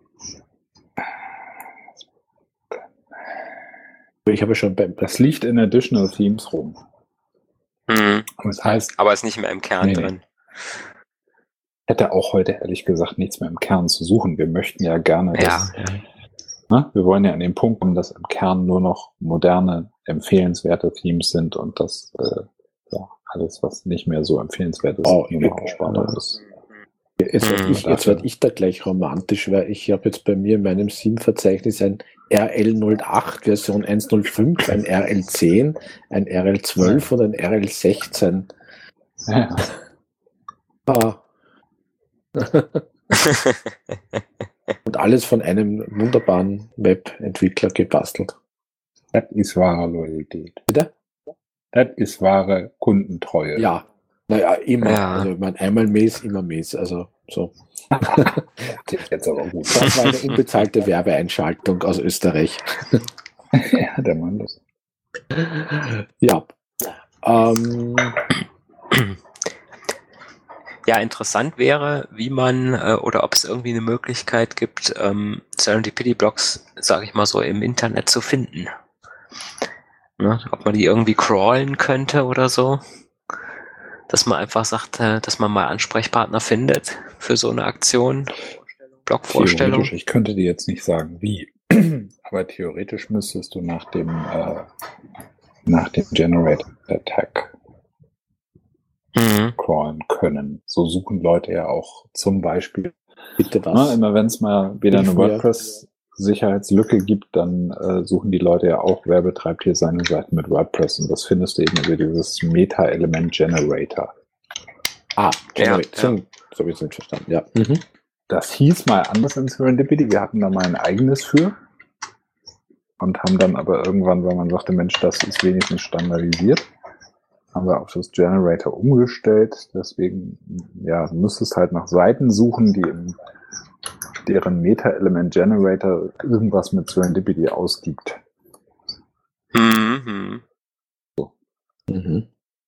Ich habe schon Das liegt in Additional Themes rum. Mhm. Das heißt, Aber ist nicht mehr im Kern Nee. drin. hätte auch heute ehrlich gesagt nichts mehr im Kern zu suchen. Wir möchten ja gerne, Ja. Wir wollen ja an den Punkt kommen, dass im Kern nur noch moderne, empfehlenswerte Themes sind und das alles, was nicht mehr so empfehlenswert ist, nur noch Ausspannung ist. Jetzt werd ich da gleich romantisch, weil ich habe jetzt bei mir in meinem Theme-Verzeichnis ein RL08 Version 1.05, ein RL10, ein RL12 und ein RL16. Ja. Und alles von einem wunderbaren Webentwickler gebastelt. Das ist wahre Loyalität. Bitte? Das ist wahre Kundentreue. Ja, naja, immer. Ja. Also ich meine, einmal Mäß, immer Mäß. Also so. Das ist jetzt aber gut. Das war eine unbezahlte Werbeeinschaltung aus Österreich. Ja, der Mann das. Ja. Ja, interessant wäre, wie man oder ob es irgendwie eine Möglichkeit gibt, Serendipity-Blogs, sage ich mal so, im Internet zu finden. Ne? Ob man die irgendwie crawlen könnte oder so. Dass man einfach sagt, dass man mal Ansprechpartner findet für so eine Aktion. Blogvorstellung. Theoretisch, ich könnte dir jetzt nicht sagen, wie. Aber theoretisch müsstest du nach dem Generated Attack crawlen können. So suchen Leute ja auch zum Beispiel. Bitte was? Immer wenn es mal wieder eine Hilf mir. WordPress-Sicherheitslücke gibt, dann suchen die Leute ja auch, wer betreibt hier seine Seiten mit WordPress. Und das findest du eben über dieses Meta-Element Generator. Generation. So habe ich es nicht verstanden. Ja. Mhm. Das hieß mal anders in Serendipity. Wir hatten da mal ein eigenes für. Und haben dann aber irgendwann, weil man sagte, Mensch, das ist wenigstens standardisiert, haben wir auf das Generator umgestellt. Deswegen, ja, du müsstest halt nach Seiten suchen, die in deren Meta-Element Generator irgendwas mit Serendipity ausgibt. Mhm. Mhm.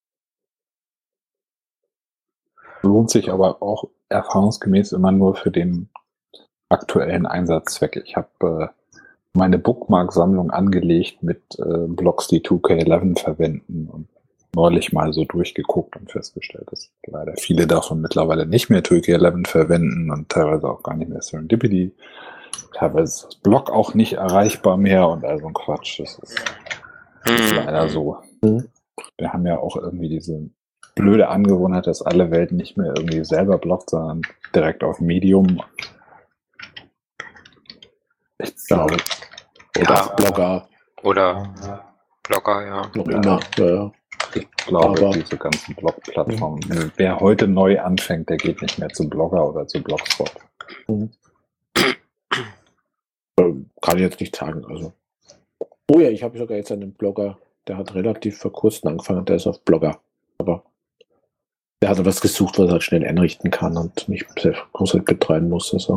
Lohnt sich aber auch erfahrungsgemäß immer nur für den aktuellen Einsatzzweck. Ich habe meine Bookmark-Sammlung angelegt mit Blogs, die 2K11 verwenden und neulich mal so durchgeguckt und festgestellt, dass leider viele davon mittlerweile nicht mehr 2K11 verwenden und teilweise auch gar nicht mehr Serendipity. Teilweise ist das Blog auch nicht erreichbar mehr und all so ein Quatsch. Das ist leider so. Mhm. Wir haben ja auch irgendwie diese blöde Angewohnheit, dass alle Welt nicht mehr irgendwie selber bloggt, sondern direkt auf Medium. Ich glaube, Ja, Blogger. oder Blogger, ja. Noch immer. Ja. ich glaube, aber- diese ganzen Blog-Plattformen. Wer heute neu anfängt, der geht nicht mehr zu Blogger oder zu Blogspot. Kann ich jetzt nicht sagen. Also. Oh ja, ich habe sogar jetzt einen Blogger, der hat relativ vor kurzem angefangen, der ist auf Blogger. Aber der hat was gesucht, was er halt schnell einrichten kann und nicht sehr groß halt betreuen muss. Also.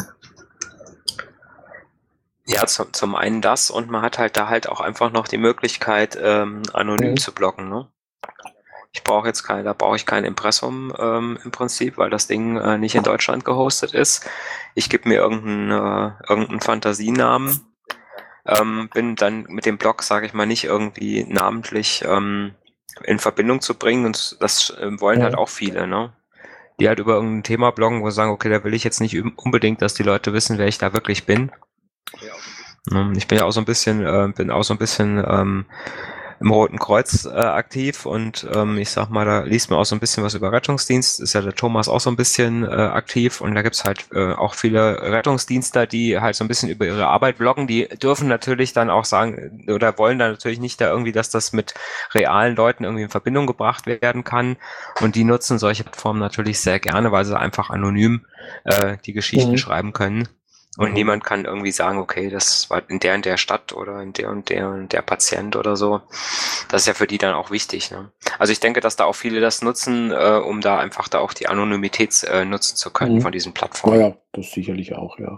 Ja, zum einen das und man hat halt da halt auch einfach noch die Möglichkeit, anonym zu bloggen, ne? Da brauche ich kein Impressum im Prinzip, weil das Ding nicht in Deutschland gehostet ist. Ich gebe mir irgendeinen Fantasienamen, bin dann mit dem Blog, sage ich mal, nicht irgendwie namentlich in Verbindung zu bringen und das wollen halt auch viele, ne? Die halt über irgendein Thema bloggen, wo sie sagen, okay, da will ich jetzt nicht unbedingt, dass die Leute wissen, wer ich da wirklich bin. Ich bin ja auch so ein bisschen, im Roten Kreuz aktiv und ich sag mal, da liest man auch so ein bisschen was über Rettungsdienst, ist ja der Thomas auch so ein bisschen aktiv und da gibt's halt auch viele Rettungsdienstler, die halt so ein bisschen über ihre Arbeit bloggen, die dürfen natürlich dann auch sagen oder wollen dann natürlich nicht da irgendwie, dass das mit realen Leuten irgendwie in Verbindung gebracht werden kann und die nutzen solche Plattformen natürlich sehr gerne, weil sie einfach anonym die Geschichten schreiben können. Und niemand kann irgendwie sagen, okay, das war in der Stadt oder in der und der Patient oder so. Das ist ja für die dann auch wichtig. Ne? Also ich denke, dass da auch viele das nutzen, um da einfach da auch die Anonymität nutzen zu können von diesen Plattformen. Ja, das sicherlich auch, ja.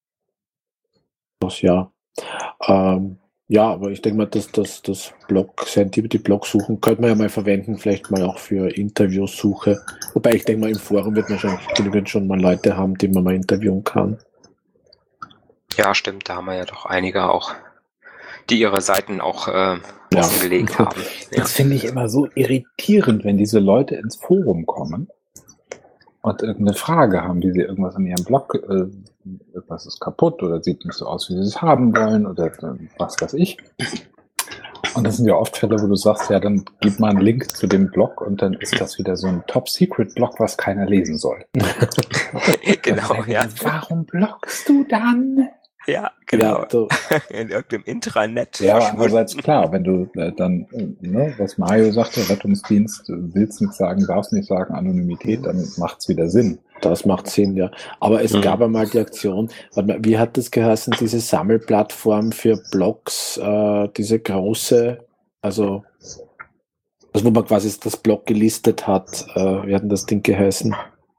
Das ja. Ja, aber ich denke mal, dass das Blog suchen könnte man ja mal verwenden, vielleicht mal auch für Interviewsuche. Wobei ich denke mal, im Forum wird man schon mal Leute haben, die man mal interviewen kann. Ja, stimmt, da haben wir ja doch einige auch, die ihre Seiten auch offengelegt haben. Ja. Das finde ich immer so irritierend, wenn diese Leute ins Forum kommen und irgendeine Frage haben, wie sie irgendwas in ihrem Blog, irgendwas ist kaputt oder sieht nicht so aus, wie sie es haben wollen oder was weiß ich. Und das sind ja oft Fälle, wo du sagst, ja, dann gib mal einen Link zu dem Blog und dann ist das wieder so ein Top-Secret-Blog, was keiner lesen soll. Genau, ja. Warum bloggst du dann? Ja, genau. Ja, so. In irgendeinem Intranet. Ja, aber andererseits klar, wenn du dann, was Mario sagte, Rettungsdienst, willst nichts sagen, darfst nicht sagen, Anonymität, dann macht's wieder Sinn. Das macht Sinn, ja. Aber es gab einmal die Aktion, warte mal, wie hat das geheißen, diese Sammelplattform für Blogs, diese große, also wo man quasi das Blog gelistet hat, wie hat denn das Ding geheißen?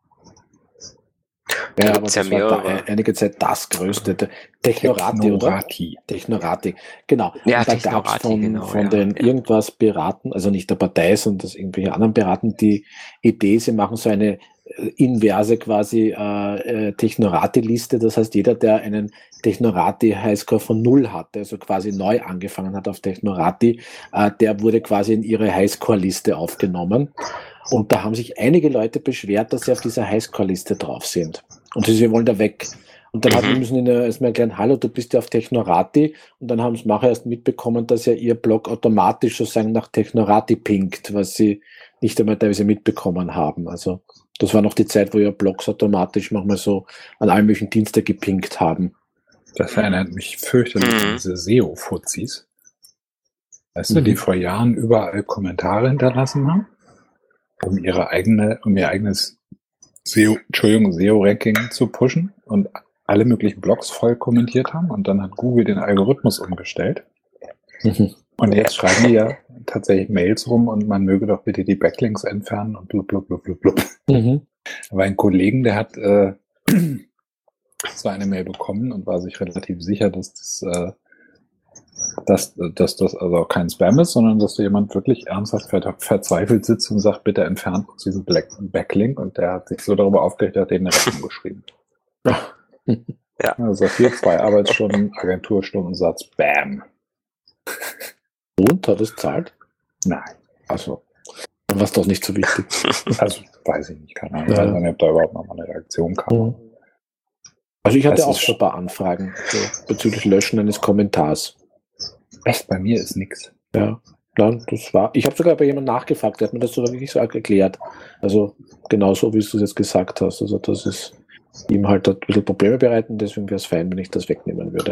Ja, aber das war einige Zeit das größte, Technorati, oder? Technorati, genau. Ja, und da gab es von den irgendwas Piraten, also nicht der Partei, sondern das irgendwelche anderen Piraten, die Idee, sie machen so eine inverse quasi Technorati-Liste, das heißt, jeder, der einen Technorati-Highscore von 0 hatte, also quasi neu angefangen hat auf Technorati, der wurde quasi in ihre Highscore-Liste aufgenommen. Und da haben sich einige Leute beschwert, dass sie auf dieser Highscore-Liste drauf sind. Und sie wollen da weg. Und dann müssen ihnen erstmal erklären, hallo, du bist ja auf Technorati. Und dann haben sie nachher erst mitbekommen, dass ja ihr Blog automatisch sozusagen nach Technorati pinkt, was sie nicht einmal teilweise mitbekommen haben. Also das war noch die Zeit, wo ja Blogs automatisch manchmal so an allen möglichen Dienste gepinkt haben. Das erinnert mich fürchterlich an diese SEO-Fuzis. Weißt du, die vor Jahren überall Kommentare hinterlassen haben, um ihr eigenes SEO-Ranking zu pushen und alle möglichen Blogs voll kommentiert haben und dann hat Google den Algorithmus umgestellt. Und jetzt schreiben die ja tatsächlich Mails rum und man möge doch bitte die Backlinks entfernen und blub, blub, blub, blub, blub. Aber ein Kollegen, der hat so eine Mail bekommen und war sich relativ sicher, dass das also auch kein Spam ist, sondern dass da jemand wirklich ernsthaft verzweifelt sitzt und sagt, bitte entfernt uns diesen Backlink, und der hat sich so darüber aufgeregt, er hat denen eine Rechnung geschrieben. Ja. Also hier 2 Arbeitsstunden, Agenturstundensatz, bam. Und hat es zahlt? Nein. Also, dann war es doch nicht so wichtig. Also, weiß ich nicht, keine Ahnung. Ich weiß nicht, ob da überhaupt noch mal eine Reaktion kam. Also ich hatte auch schon ein paar Anfragen bezüglich Löschen eines Kommentars. Echt, bei mir ist nix. Ja, nein, das war. Ich habe sogar bei jemandem nachgefragt, der hat mir das so wirklich so erklärt. Also genauso, wie du es jetzt gesagt hast. Also das ist ihm halt ein bisschen Probleme bereiten, deswegen wäre es fein, wenn ich das wegnehmen würde.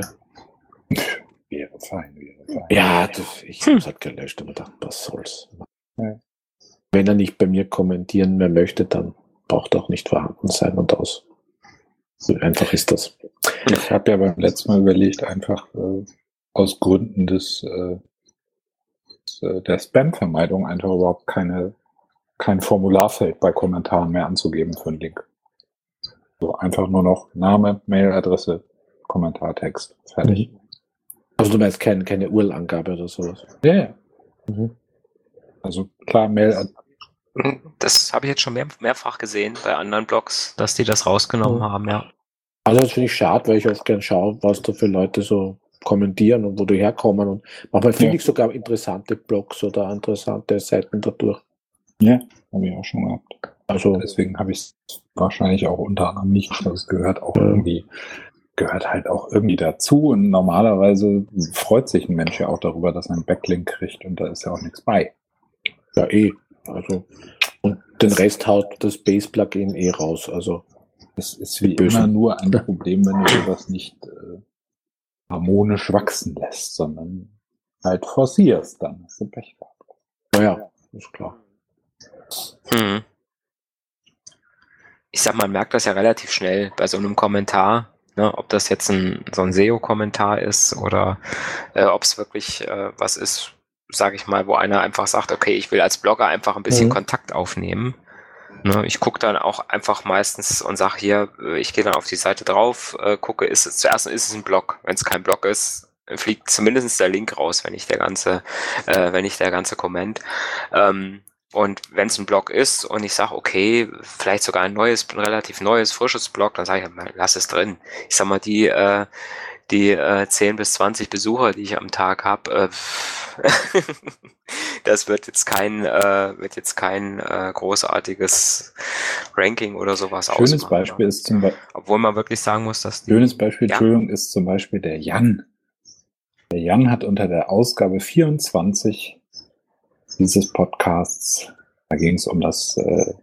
Wäre fein. Ja, ich habe es halt gelöscht und gedacht, was soll's. Ja. Wenn er nicht bei mir kommentieren mehr möchte, dann braucht er auch nicht vorhanden sein und aus. So einfach ist das. Ich habe ja beim letzten Mal überlegt, einfach aus Gründen der Spam-Vermeidung einfach überhaupt kein Formularfeld bei Kommentaren mehr anzugeben für einen Link. So einfach nur noch Name, Mailadresse, Kommentartext. Fertig. Also du meinst keine URL-Angabe oder sowas? Ja. Also klar, Mail. Das habe ich jetzt schon mehrfach gesehen bei anderen Blogs, dass die das rausgenommen haben, ja. Also das finde ich schade, weil ich oft gern schaue, was da für Leute so kommentieren und wo die herkommen. Und manchmal finde ich sogar interessante Blogs oder interessante Seiten dadurch. Ja, habe ich auch schon gehabt. Also deswegen habe ich es wahrscheinlich auch unter anderem nicht, das gehört auch irgendwie gehört halt auch irgendwie dazu. Und normalerweise freut sich ein Mensch ja auch darüber, dass er einen Backlink kriegt und da ist ja auch nichts bei. Ja, Also, und den Rest haut das Base-Plugin raus. Also, es ist wie immer nur ein Problem, wenn du sowas nicht harmonisch wachsen lässt, sondern halt forcierst, dann hast du Pech gehabt. Naja, ist klar. Ich sag, man merkt das ja relativ schnell bei so einem Kommentar, ne, ob das jetzt so ein SEO-Kommentar ist oder ob es wirklich was ist, sage ich mal, wo einer einfach sagt, okay, ich will als Blogger einfach ein bisschen Kontakt aufnehmen. Ne, ich gucke dann auch einfach meistens und sage hier, ich gehe dann auf die Seite drauf, gucke, zuerst ist es ein Blog. Wenn es kein Blog ist, fliegt zumindest der Link raus, wenn nicht der ganze Comment. Und wenn es ein Blog ist und ich sage, okay, vielleicht sogar ein relativ neues, frisches Blog, dann sage ich, lass es drin. Ich sag mal, die 10 bis 20 Besucher, die ich am Tag habe, das wird jetzt kein großartiges Ranking oder sowas ausmachen. Schönes Beispiel ist zum Beispiel, obwohl man wirklich sagen muss, dass Entschuldigung, ist zum Beispiel der Jan. Der Jan hat unter der Ausgabe 24 dieses Podcasts, da ging es um das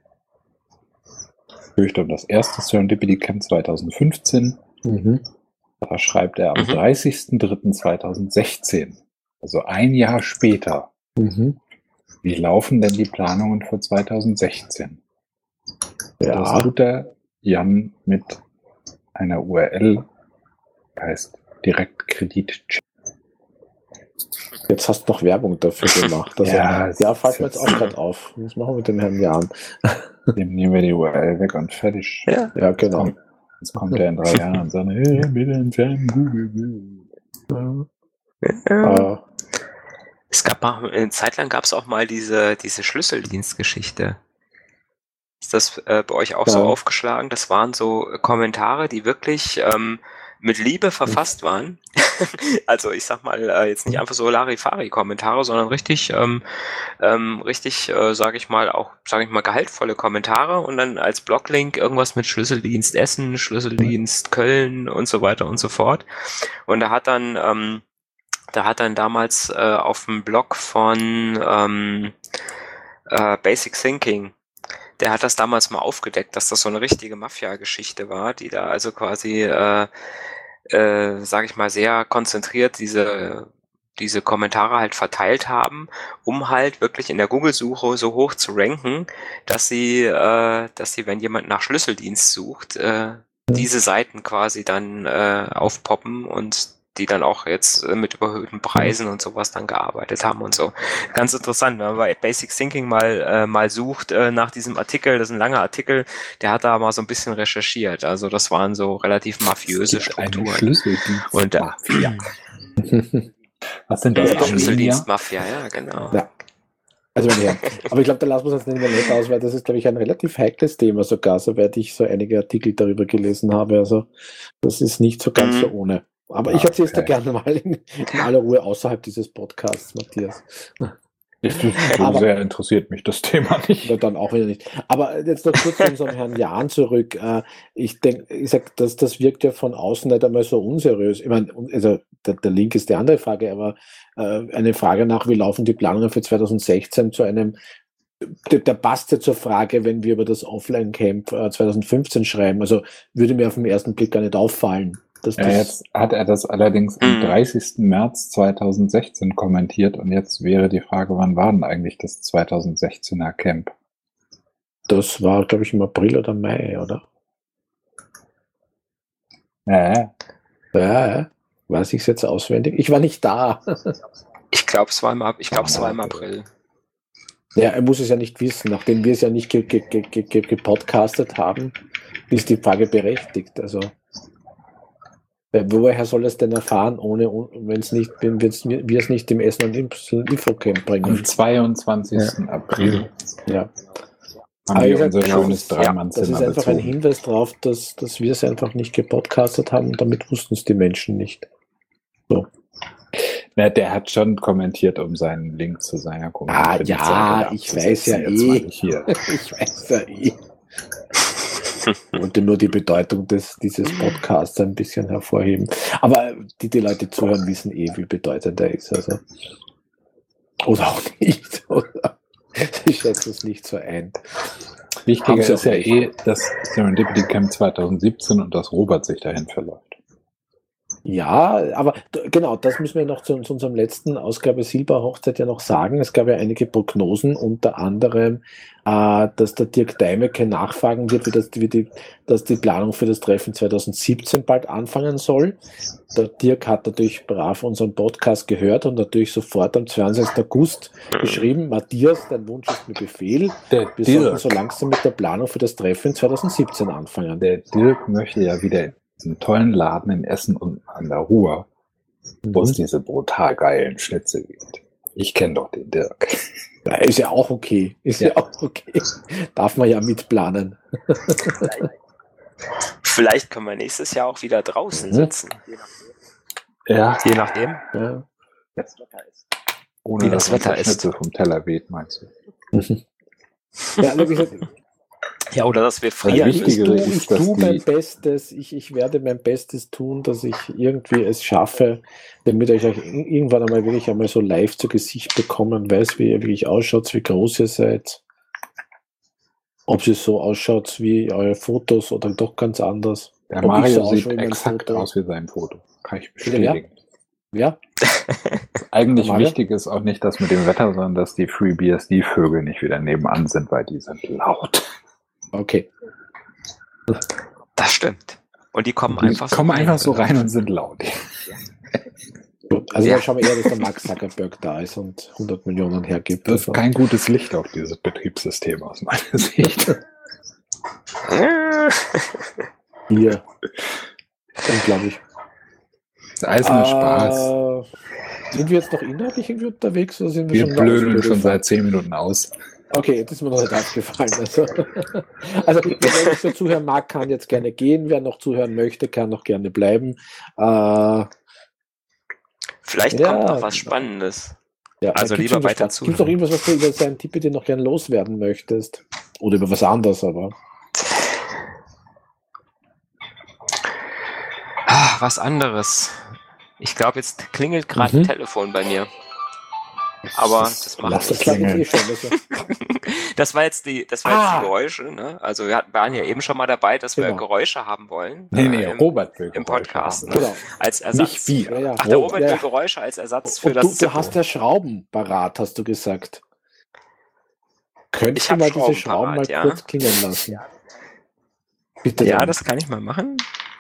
erste Serendipity Camp 2015. Da schreibt er am 30.03.2016, also ein Jahr später. Wie laufen denn die Planungen für 2016? Ja. Das tut der Jan mit einer URL, heißt Direktkredit-Check. Jetzt hast du noch Werbung dafür gemacht. Also, ja, fällt mir jetzt auch gerade auf. Was machen wir mit dem Herrn Jan? Dem nehmen wir die URL weg und fertig. Ja, genau. Jetzt kommt er in 3 Jahren und sagt, hey, bitte entfernen Google. Es gab mal, eine Zeit lang gab es auch mal diese Schlüsseldienstgeschichte. Ist das bei euch auch so aufgeschlagen? Das waren so Kommentare, die wirklich mit Liebe verfasst waren. Also ich sag mal, jetzt nicht einfach so Larifari-Kommentare, sondern richtig, sage ich mal, gehaltvolle Kommentare und dann als Bloglink irgendwas mit Schlüsseldienst Essen, Schlüsseldienst Köln und so weiter und so fort. Und da hat dann damals auf dem Blog von Basic Thinking, der hat das damals mal aufgedeckt, dass das so eine richtige Mafia-Geschichte war, die da also quasi, sage ich mal, sehr konzentriert diese Kommentare halt verteilt haben, um halt wirklich in der Google-Suche so hoch zu ranken, dass sie, wenn jemand nach Schlüsseldienst sucht, diese Seiten quasi dann aufpoppen und die dann auch jetzt mit überhöhten Preisen und sowas dann gearbeitet haben und so. Ganz interessant, wenn man bei Basic Thinking mal sucht nach diesem Artikel, das ist ein langer Artikel, der hat da mal so ein bisschen recherchiert. Also das waren so relativ mafiöse Strukturen. Schlüsseldienst und Mafia. Was sind das? Schlüsseldienst Mafia, ja, genau. Ja. Also, aber ich glaube, da lassen wir uns jetzt nicht aus, weil das ist, glaube ich, ein relativ heikles Thema sogar, soweit ich so einige Artikel darüber gelesen habe. Also das ist nicht so ganz so ohne. Aber ich erzähle es da gerne mal in aller Ruhe außerhalb dieses Podcasts, Matthias. Sehr interessiert mich das Thema nicht. Dann auch wieder nicht. Aber jetzt noch kurz zu unserem Herrn Jan zurück. Ich sag, das wirkt ja von außen nicht einmal so unseriös. Ich meine, also der Link ist die andere Frage, aber eine Frage nach, wie laufen die Planungen für 2016 zu einem, der passt ja zur Frage, wenn wir über das Offline-Camp 2015 schreiben. Also würde mir auf den ersten Blick gar nicht auffallen. Jetzt hat er das allerdings am 30. März 2016 kommentiert und jetzt wäre die Frage, wann war denn eigentlich das 2016er Camp? Das war, glaube ich, im April oder Mai, oder? Ja. Weiß ich es jetzt auswendig? Ich war nicht da. Ich glaube, es war im April. Ja, er muss es ja nicht wissen. Nachdem wir es ja nicht gepodcastet haben, ist die Frage berechtigt. Also woher soll es denn erfahren, wenn wir es nicht im Essen und Infocamp bringen? Am 22. April. Ja. Haben wir unser schönes Dreimannzimmer bezogen. Das ist einfach ein Hinweis darauf, dass wir es einfach nicht gepodcastet haben und damit wussten es die Menschen nicht. So. Ja, der hat schon kommentiert, um seinen Link zu seiner Community. Ich weiß ja eh. Ich weiß ja eh. wollte nur die Bedeutung dieses Podcasts ein bisschen hervorheben. Aber die Leute zuhören, wissen wie bedeutend er ist. Also. Oder auch nicht. Oder? Ich schätze es nicht so ein. Wichtiger ist ja das Serendipity Camp 2017 und dass Robert sich dahin verläuft. Ja, aber genau, das müssen wir noch zu unserem letzten Ausgabe Silberhochzeit ja noch sagen. Es gab ja einige Prognosen, unter anderem, dass der Dirk Deimecke nachfragen wird, dass die Planung für das Treffen 2017 bald anfangen soll. Der Dirk hat natürlich brav unseren Podcast gehört und natürlich sofort am 22. August geschrieben, Matthias, dein Wunsch ist mir Befehl. Wir sollten so langsam mit der Planung für das Treffen 2017 anfangen. Der Dirk möchte ja wieder einen tollen Laden in Essen und an der Ruhr, wo es diese brutal geilen Schnitzel gibt. Ich kenne doch den Dirk. Ja, ist ja auch okay. Darf man ja mitplanen. Vielleicht können wir nächstes Jahr auch wieder draußen sitzen. Ja. Je nachdem. Ja. Ohne wie das Wetter ist. Schnitzel vom Teller weht, meinst du? Ja, wie gesagt, Ja, oder dass wir Ja, frieren. wichtig. ich tue mein Bestes, ich werde mein Bestes tun, dass ich irgendwie es schaffe, damit ich euch irgendwann einmal wirklich einmal so live zu Gesicht bekommen weiß, wie ihr wirklich ausschaut, wie groß ihr seid. Ob ihr so ausschaut wie eure Fotos oder doch ganz anders. Der Ob ich Mario so sieht ausschaue wie mein exakt Foto. aus wie sein Foto. Kann ich Bitte, ja? bestätigen. Ja? Eigentlich Mario? wichtig ist auch nicht das mit dem Wetter, sondern dass die FreeBSD-Vögel nicht wieder nebenan sind, weil die sind laut. Okay. Das stimmt. Und die kommen Die einfach kommen einfach so rein und sind laut. Gut. Also Ja. dann schauen wir eher, dass der Max Zuckerberg da ist und 100 Millionen hergibt. Das ist Also. kein gutes Licht auf dieses Betriebssystem aus meiner Sicht. Hier. Unglaublich. Das eiserne Spaß. Sind wir jetzt noch inhaltlich irgendwie unterwegs oder sind wir Wir schon blödeln ausgeredet? schon seit 10 Minuten aus. Okay, das ist mir noch nicht aufgefallen. Also wer nicht so zuhören mag, kann jetzt gerne gehen. Wer noch zuhören möchte, kann noch gerne bleiben. Vielleicht Ja. kommt noch was Spannendes. Ja, Also gibt's lieber irgendwas- weiter Gibt es noch irgendwas, was du über seinen Tipp noch gerne loswerden möchtest? Oder über was anderes, aber. Was anderes. Ich glaube, jetzt klingelt gerade ein Telefon bei mir. Aber das macht Lass das nichts. klingt eh schon. Das ist Das war jetzt die Geräusche. Ne? Also wir waren ja eben schon mal dabei, dass wir Genau. Geräusche haben wollen. Nee, im, Robert will im Geräusche Podcast. haben. Ne? genau. Als Ersatz. Nicht wir. Ja, ja. Ach, der Robert Ja. will Geräusche als Ersatz für Und das du Zippo. hast ja Schrauben parat, hast du gesagt. Könntest Ich du hab mal diese Schrauben Schrauben parat, mal ja. kurz klingeln lassen? Bitte. Ja, dann. das kann ich mal machen.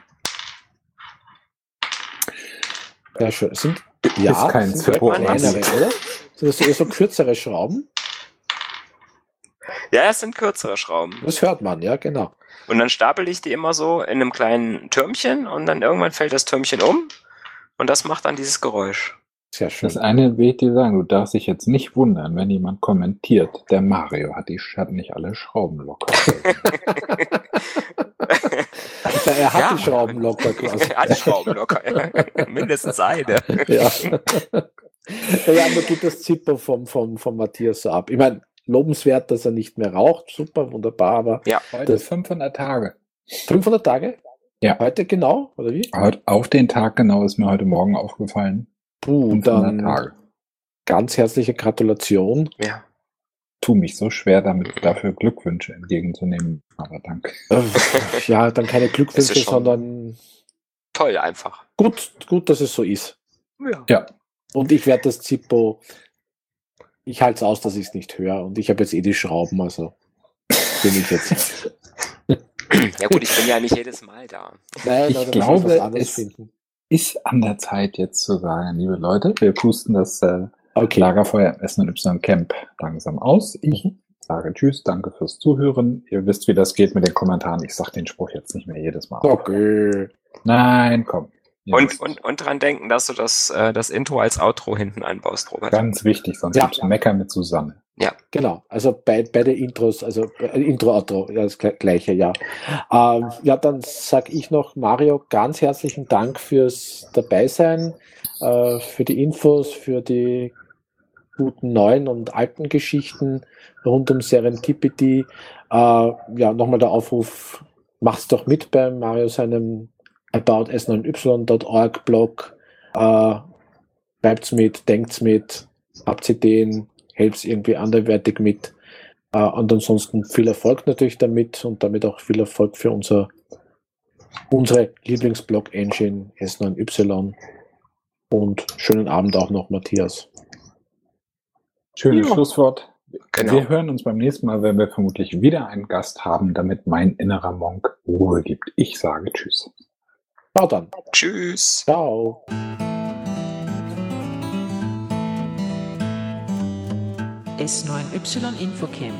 Ja, schön. Sind kein sind Zippo, kleinere, was? oder? Sind das eher so kürzere Schrauben? Ja, es sind kürzere Schrauben. Das hört man, ja, genau. Und dann stapel ich die immer so in einem kleinen Türmchen und dann irgendwann fällt das Türmchen um und das macht dann dieses Geräusch. Sehr schön. Das eine will ich dir sagen, du darfst dich jetzt nicht wundern, wenn jemand kommentiert, der Mario hat nicht alle Schrauben locker. Er hat Ja. die Schrauben locker quasi. Er hat Schrauben locker, ja. Mindestens eine. Ja. Ja, nur geht das Zippo vom Matthias so ab. Ich meine, lobenswert, dass er nicht mehr raucht. Super, wunderbar, aber Heute 500 Tage. 500 Tage? Ja. Heute genau, oder wie? Auf den Tag genau ist mir heute Morgen aufgefallen. Puh, 500 dann Tage. ganz herzliche Gratulation. Ja. Tu mich so schwer, dafür Glückwünsche entgegenzunehmen. Aber danke. Ja, dann keine Es Glückwünsche, ist schon- sondern Toll einfach. gut, dass es so ist. Ja. Ja, Und ich werde das Zippo, ich halte es aus, dass ich es nicht höre. Und ich habe jetzt die Schrauben, also bin ich jetzt. Ja gut, ich bin ja nicht jedes Mal da. Nein, Ich oder glaube, was anderes es- finden. ist an der Zeit jetzt zu sagen, liebe Leute, wir pusten das Okay. Lagerfeuer im Essen Y Camp langsam aus. Ich sage Tschüss, danke fürs Zuhören. Ihr wisst, wie das geht mit den Kommentaren. Ich sage den Spruch jetzt nicht mehr jedes Mal. Okay. Nein, komm. Ihr wisst. Und dran denken, dass du das Intro als Outro hinten einbaust, Robert. Ganz wichtig, sonst Ja. gibt's Mecker mit Susanne. Genau, also beide Intros, also Intro, Outro, ja, das gleiche, ja. Ja, dann sage ich noch, Mario, ganz herzlichen Dank fürs Dabeisein, für die Infos, für die guten neuen und alten Geschichten rund um Serendipity. Ja, nochmal der Aufruf, macht's doch mit bei Mario seinem abouts9y.org Blog. Schreibt's mit, denkt's mit, habt Ideen, helft's irgendwie anderweitig mit. Und ansonsten viel Erfolg natürlich damit und damit auch viel Erfolg für unsere Lieblingsblog-Engine S9Y. Und schönen Abend auch noch, Matthias. Schönes Schlusswort. Genau. Wir hören uns beim nächsten Mal, wenn wir vermutlich wieder einen Gast haben, damit mein innerer Monk Ruhe gibt. Ich sage Tschüss. Ciao dann. Tschüss. Ciao. S9Y Infocamp.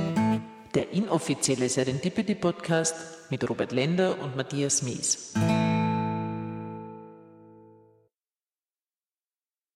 Der inoffizielle Serendipity Podcast mit Robert Lender und Matthias Mies.